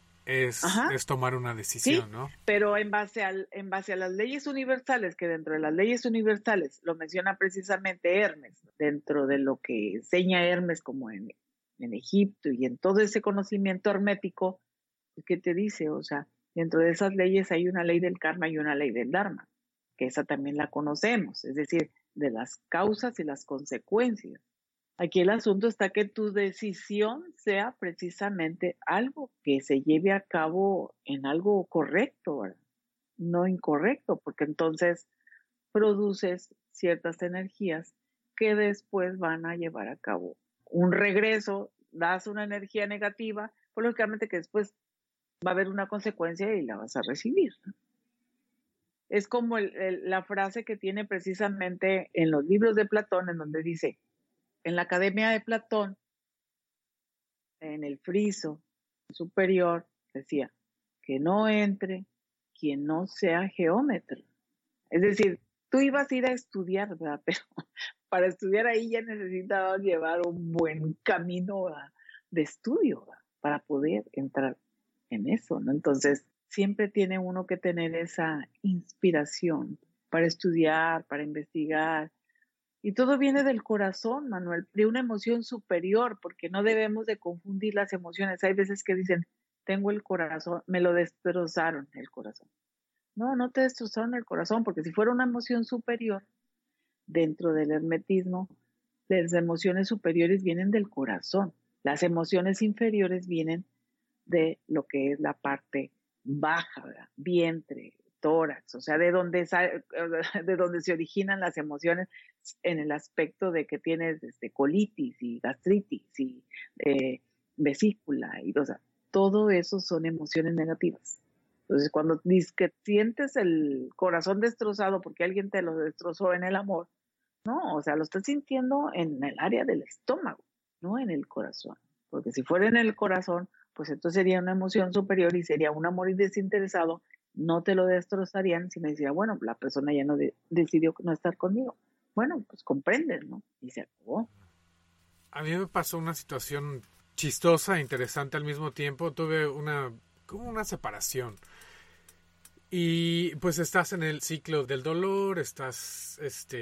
Ajá, es tomar una sí, decisión, ¿no? pero en base a las leyes universales, que dentro de las leyes universales lo menciona precisamente Hermes, dentro de lo que enseña Hermes como en Egipto y en todo ese conocimiento hermético, ¿qué te dice? O sea, dentro de esas leyes hay una ley del karma y una ley del dharma, que esa también la conocemos, es decir, de las causas y las consecuencias. Aquí el asunto está que tu decisión sea precisamente algo que se lleve a cabo en algo correcto, ¿verdad? No incorrecto, porque entonces produces ciertas energías que después van a llevar a cabo un regreso, das una energía negativa, pues lógicamente que después va a haber una consecuencia y la vas a recibir, ¿no? Es como la frase que tiene precisamente en los libros de Platón, en donde dice, en la Academia de Platón, en el friso superior, decía, que no entre quien no sea geómetra. Es decir, tú ibas a ir a estudiar, ¿verdad? Pero para estudiar ahí ya necesitabas llevar un buen camino de estudio, ¿verdad? Para poder entrar en eso, ¿no? Entonces, siempre tiene uno que tener esa inspiración para estudiar, para investigar. Y todo viene del corazón, Manuel, de una emoción superior, porque no debemos de confundir las emociones. Hay veces que dicen, tengo el corazón, me lo destrozaron el corazón. No, no te destrozaron el corazón, porque si fuera una emoción superior, dentro del hermetismo, las emociones superiores vienen del corazón. Las emociones inferiores vienen de lo que es la parte baja, ¿verdad? Vientre, tórax, o sea, de donde se originan las emociones en el aspecto de que tienes colitis y gastritis y vesícula y o sea, todo eso son emociones negativas. Entonces, cuando dices que sientes el corazón destrozado porque alguien te lo destrozó en el amor, no, o sea, lo estás sintiendo en el área del estómago, no en el corazón. Porque si fuera en el corazón, pues entonces sería una emoción superior y sería un amor desinteresado, no te lo destrozarían, sino decía, bueno, la persona ya no decidió no estar conmigo. Bueno, pues comprendes, ¿no? Y se acabó. A mí me pasó una situación chistosa e interesante al mismo tiempo. Tuve como una separación. Y pues estás en el ciclo del dolor, estás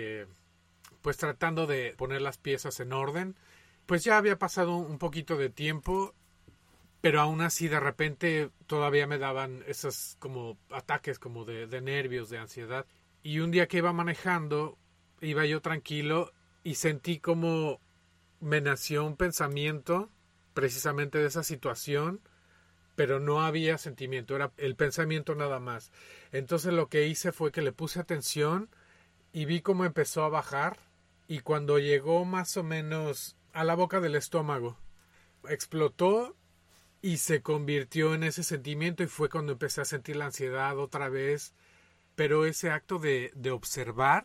pues tratando de poner las piezas en orden. Pues ya había pasado un poquito de tiempo, pero aún así de repente todavía me daban esos como ataques como de nervios, de ansiedad. Y un día que iba manejando, iba yo tranquilo y sentí como me nació un pensamiento precisamente de esa situación, pero no había sentimiento, era el pensamiento nada más. Entonces lo que hice fue que le puse atención y vi cómo empezó a bajar, y cuando llegó más o menos a la boca del estómago, explotó y se convirtió en ese sentimiento, y fue cuando empecé a sentir la ansiedad otra vez. Pero ese acto de observar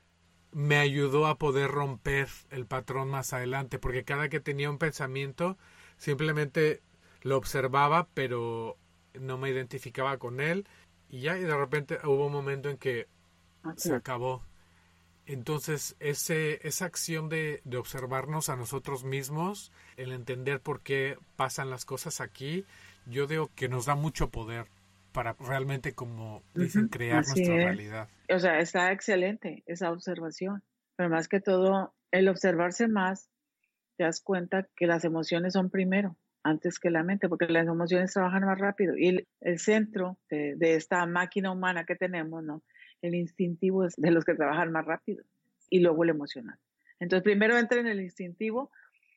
me ayudó a poder romper el patrón más adelante, porque cada que tenía un pensamiento simplemente lo observaba, pero no me identificaba con él, y ya, y de repente hubo un momento en que Así se es. acabó. Entonces, esa acción de observarnos a nosotros mismos, el entender por qué pasan las cosas aquí, yo digo que nos da mucho poder para realmente, como dicen, Ujú, crear así nuestra es. realidad. O sea, está excelente esa observación. Pero más que todo, el observarse más, te das cuenta que las emociones son primero, antes que la mente, porque las emociones trabajan más rápido. Y el centro de esta máquina humana que tenemos, ¿no? El instintivo es de los que trabajan más rápido y luego el emocional. Entonces, primero entra en el instintivo,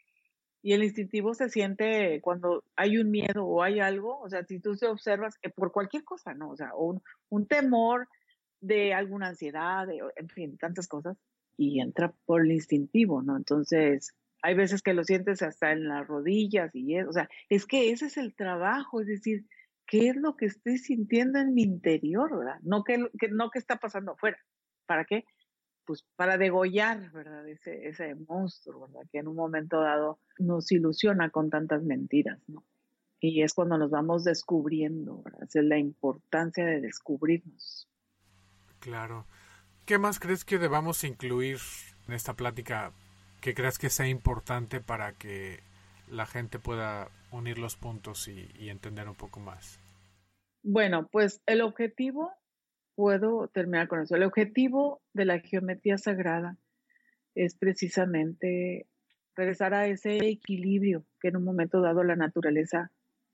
y el instintivo se siente cuando hay un miedo o hay algo, o sea, si tú te observas por cualquier cosa, ¿no? O sea, un temor de alguna ansiedad, en fin, tantas cosas, y entra por el instintivo, ¿no? Entonces, hay veces que lo sientes hasta en las rodillas o sea, es que ese es el trabajo, es decir, ¿qué es lo que estoy sintiendo en mi interior, verdad? No que está pasando afuera. ¿Para qué? Pues para degollar, ¿verdad? Ese monstruo, ¿verdad? Que en un momento dado nos ilusiona con tantas mentiras, ¿no? Y es cuando nos vamos descubriendo, ¿verdad? Esa es la importancia de descubrirnos. Claro. ¿Qué más crees que debamos incluir en esta plática que creas que sea importante para que la gente pueda unir los puntos y entender un poco más? Bueno, pues el objetivo, puedo terminar con eso, el objetivo de la geometría sagrada es precisamente regresar a ese equilibrio que en un momento dado la naturaleza,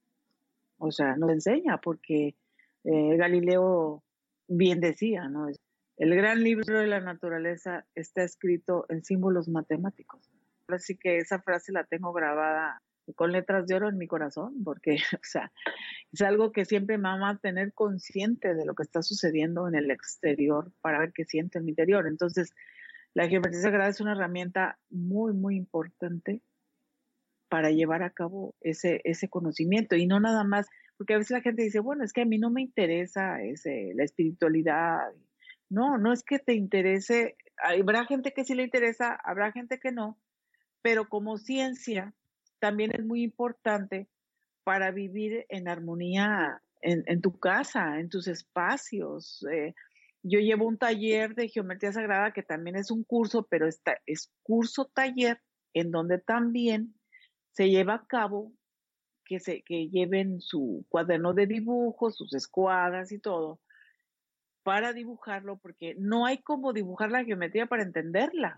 o sea, nos enseña, porque Galileo bien decía, ¿no? El gran libro de la naturaleza está escrito en símbolos matemáticos. Así que esa frase la tengo grabada con letras de oro en mi corazón, porque, o sea, es algo que siempre me va a mantener consciente de lo que está sucediendo en el exterior para ver qué siento en mi interior. Entonces, la geometría sagrada es una herramienta muy, muy importante para llevar a cabo ese conocimiento, y no nada más, porque a veces la gente dice, bueno, es que a mí no me interesa la espiritualidad. No, no es que te interese, habrá gente que sí le interesa, habrá gente que no, pero como ciencia también es muy importante para vivir en armonía en tu casa, en tus espacios. Yo llevo un taller de geometría sagrada que también es un curso, pero es curso taller en donde también se lleva a cabo que lleven su cuaderno de dibujos, sus escuadras y todo, para dibujarlo, porque no hay como dibujar la geometría para entenderla.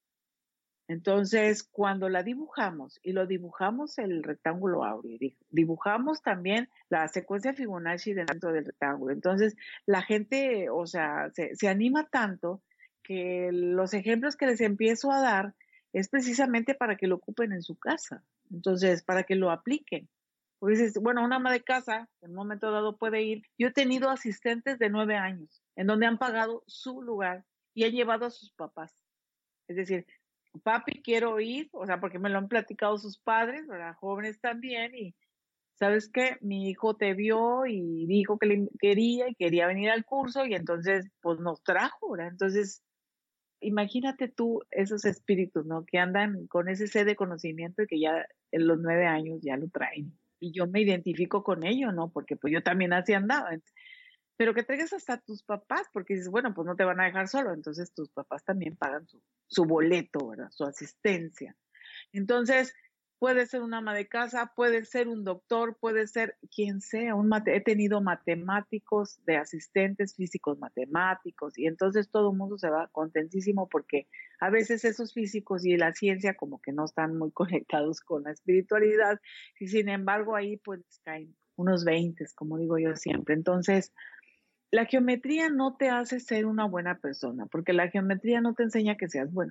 Entonces, cuando la dibujamos y lo dibujamos el rectángulo áureo, dibujamos también la secuencia Fibonacci dentro del rectángulo. Entonces, la gente, o sea, se anima tanto que los ejemplos que les empiezo a dar es precisamente para que lo ocupen en su casa. Entonces, para que lo apliquen. Porque dices, bueno, una ama de casa en un momento dado puede ir. Yo he tenido asistentes de 9 años en donde han pagado su lugar y han llevado a sus papás. Es decir, papi, quiero ir, o sea, porque me lo han platicado sus padres, ¿verdad? Jóvenes también, y ¿sabes qué? Mi hijo te vio y dijo que le quería y quería venir al curso y entonces, pues nos trajo, ¿verdad? Entonces, imagínate tú esos espíritus, ¿no? Que andan con ese sed de conocimiento y que ya en los 9 años ya lo traen. Y yo me identifico con ello, ¿no? Porque pues yo también así andaba. Pero que traigas hasta tus papás, porque dices, bueno, pues no te van a dejar solo, entonces tus papás también pagan su boleto, ¿verdad? Su asistencia. Entonces, puede ser una ama de casa, puede ser un doctor, puede ser quien sea. He tenido matemáticos de asistentes, físicos matemáticos, y entonces todo el mundo se va contentísimo porque a veces esos físicos y la ciencia como que no están muy conectados con la espiritualidad, y sin embargo ahí pues caen unos 20, como digo yo siempre. Entonces, la geometría no te hace ser una buena persona, porque la geometría no te enseña que seas bueno,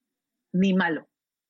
ni malo,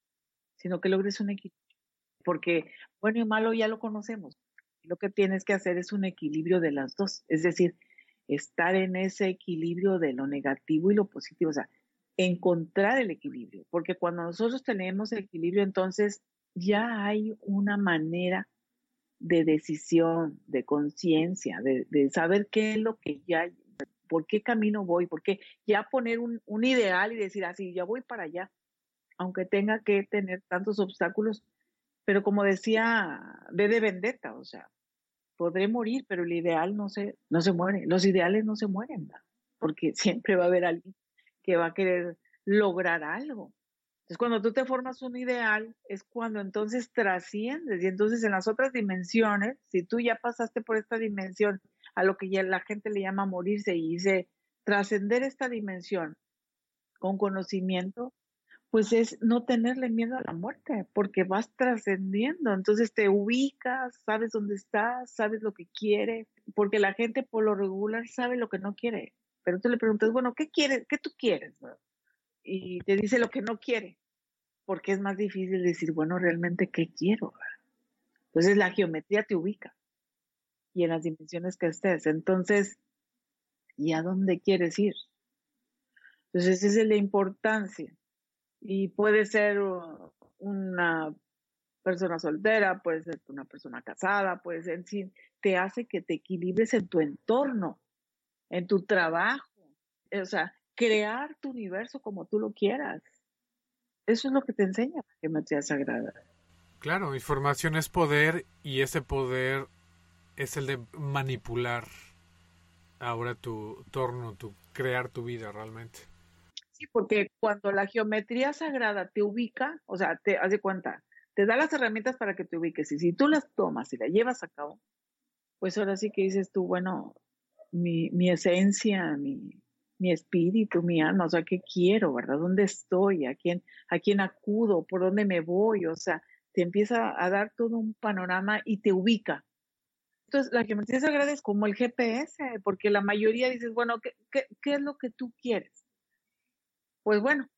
sino que logres un equilibrio. Porque bueno y malo ya lo conocemos. Lo que tienes que hacer es un equilibrio de las dos, es decir, estar en ese equilibrio de lo negativo y lo positivo, o sea, encontrar el equilibrio, porque cuando nosotros tenemos el equilibrio, entonces ya hay una manera de decisión, de conciencia, de saber qué es lo que ya, por qué camino voy, porque ya poner un ideal y decir, así, ya voy para allá, aunque tenga que tener tantos obstáculos, pero como decía V de Vendetta, o sea, podré morir, pero el ideal no se muere, los ideales no se mueren, ¿verdad? Porque siempre va a haber alguien que va a querer lograr algo. Entonces, cuando tú te formas un ideal, es cuando entonces trasciendes y entonces en las otras dimensiones, si tú ya pasaste por esta dimensión, a lo que ya la gente le llama morirse y dice trascender esta dimensión con conocimiento, pues es no tenerle miedo a la muerte, porque vas trascendiendo, entonces te ubicas, sabes dónde estás, sabes lo que quieres, porque la gente por lo regular sabe lo que no quiere, pero tú le preguntas, bueno, ¿qué quieres? ¿Qué tú quieres? Y te dice lo que no quiere, porque es más difícil decir, bueno, realmente, ¿qué quiero? Entonces la geometría te ubica y en las dimensiones que estés, entonces, ¿y a dónde quieres ir? Entonces esa es la importancia. Y puede ser una persona soltera, puede ser una persona casada, puede ser, en fin, te hace que te equilibres en tu entorno, en tu trabajo, o sea, crear tu universo como tú lo quieras. Eso es lo que te enseña la geometría sagrada. Claro, información es poder y ese poder es el de manipular ahora tu torno, crear tu vida realmente. Sí, porque cuando la geometría sagrada te ubica, o sea, te hace cuenta, te da las herramientas para que te ubiques y si tú las tomas y las llevas a cabo, pues ahora sí que dices tú, bueno, mi esencia, mi espíritu, mi alma, o sea, ¿qué quiero, verdad? ¿Dónde estoy? A quién acudo? ¿Por dónde me voy? O sea, te empieza a dar todo un panorama y te ubica. Entonces, la geometría sagrada es como el GPS, porque la mayoría dices, bueno, ¿qué es lo que tú quieres? Pues bueno,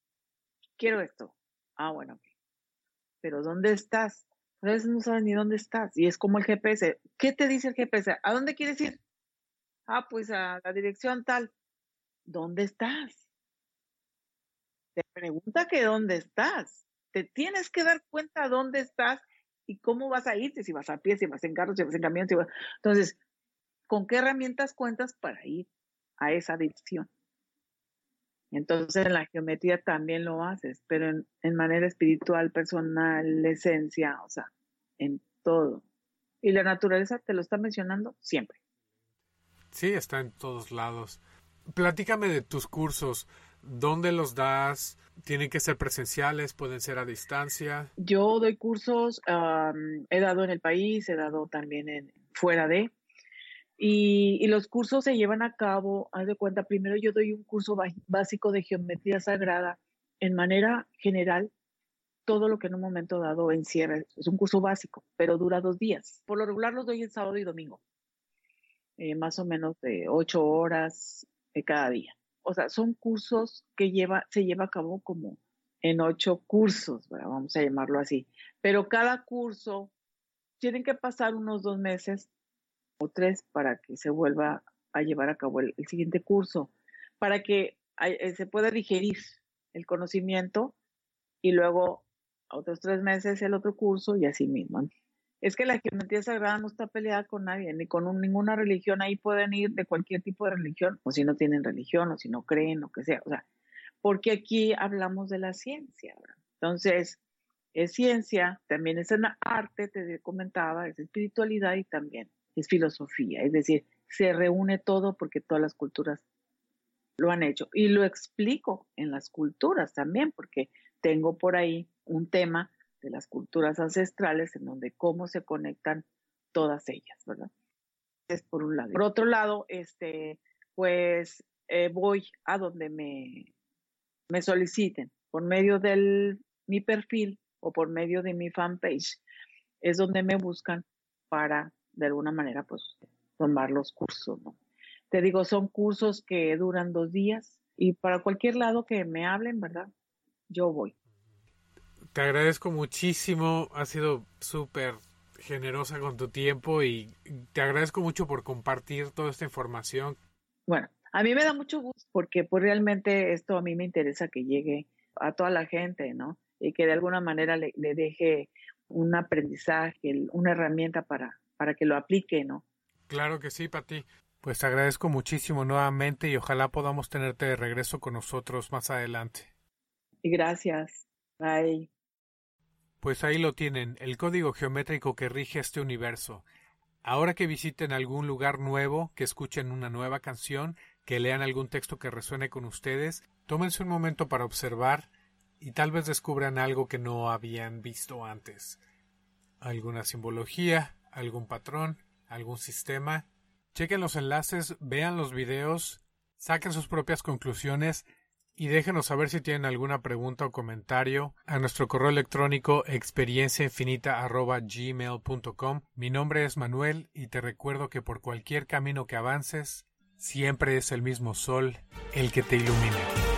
quiero esto. Ah, bueno, ok. Pero ¿dónde estás? A veces no sabes ni dónde estás. Y es como el GPS. ¿Qué te dice el GPS? ¿A dónde quieres ir? Ah, pues a la dirección tal. ¿Dónde estás? Te pregunta que dónde estás. Te tienes que dar cuenta dónde estás y cómo vas a irte, si vas a pie, si vas en carro, si vas en camión. Entonces, ¿con qué herramientas cuentas para ir a esa dirección? Entonces, en la geometría también lo haces, pero en manera espiritual, personal, esencia, o sea, en todo. Y la naturaleza te lo está mencionando siempre. Sí, está en todos lados. Platícame de tus cursos. ¿Dónde los das? ¿Tienen que ser presenciales? ¿Pueden ser a distancia? Yo doy cursos, he dado en el país, he dado también fuera de. Y los cursos se llevan a cabo, haz de cuenta, primero yo doy un curso básico de geometría sagrada en manera general, todo lo que en un momento dado encierra. Es un curso básico, pero dura 2 días. Por lo regular los doy el sábado y domingo, más o menos de 8 horas cada día. O sea, son cursos que se lleva a cabo como en 8 cursos, ¿verdad? Vamos a llamarlo así. Pero cada curso tienen que pasar unos 2 meses o 3 para que se vuelva a llevar a cabo el siguiente curso, para que se pueda digerir el conocimiento y luego a otros 3 meses el otro curso y así mismo. Es que la geometría sagrada no está peleada con nadie, ni con ninguna religión. Ahí pueden ir de cualquier tipo de religión, o si no tienen religión, o si no creen, lo que sea. O sea, porque aquí hablamos de la ciencia, ¿verdad? Entonces, es ciencia, también es una arte, te comentaba, es espiritualidad y también es filosofía. Es decir, se reúne todo porque todas las culturas lo han hecho. Y lo explico en las culturas también, porque tengo por ahí un tema de las culturas ancestrales en donde cómo se conectan todas ellas, ¿verdad? Es por un lado. Por otro lado, pues voy a donde me soliciten por medio de mi perfil o por medio de mi fanpage, es donde me buscan para, de alguna manera, pues, tomar los cursos, ¿no? Te digo, son cursos que duran 2 días y para cualquier lado que me hablen, ¿verdad? Yo voy. Te agradezco muchísimo, has sido súper generosa con tu tiempo y te agradezco mucho por compartir toda esta información. Bueno, a mí me da mucho gusto porque pues realmente esto a mí me interesa que llegue a toda la gente, ¿no? Y que de alguna manera le deje un aprendizaje, una herramienta para que lo aplique, ¿no? Claro que sí, Pati. Pues te agradezco muchísimo nuevamente y ojalá podamos tenerte de regreso con nosotros más adelante. Y gracias. Bye. Pues ahí lo tienen, el código geométrico que rige este universo. Ahora que visiten algún lugar nuevo, que escuchen una nueva canción, que lean algún texto que resuene con ustedes, tómense un momento para observar y tal vez descubran algo que no habían visto antes. Alguna simbología, algún patrón, algún sistema. Chequen los enlaces, vean los videos, saquen sus propias conclusiones y déjenos saber si tienen alguna pregunta o comentario a nuestro correo electrónico experienciainfinita@gmail.com. Mi nombre es Manuel y te recuerdo que por cualquier camino que avances, siempre es el mismo sol el que te ilumina.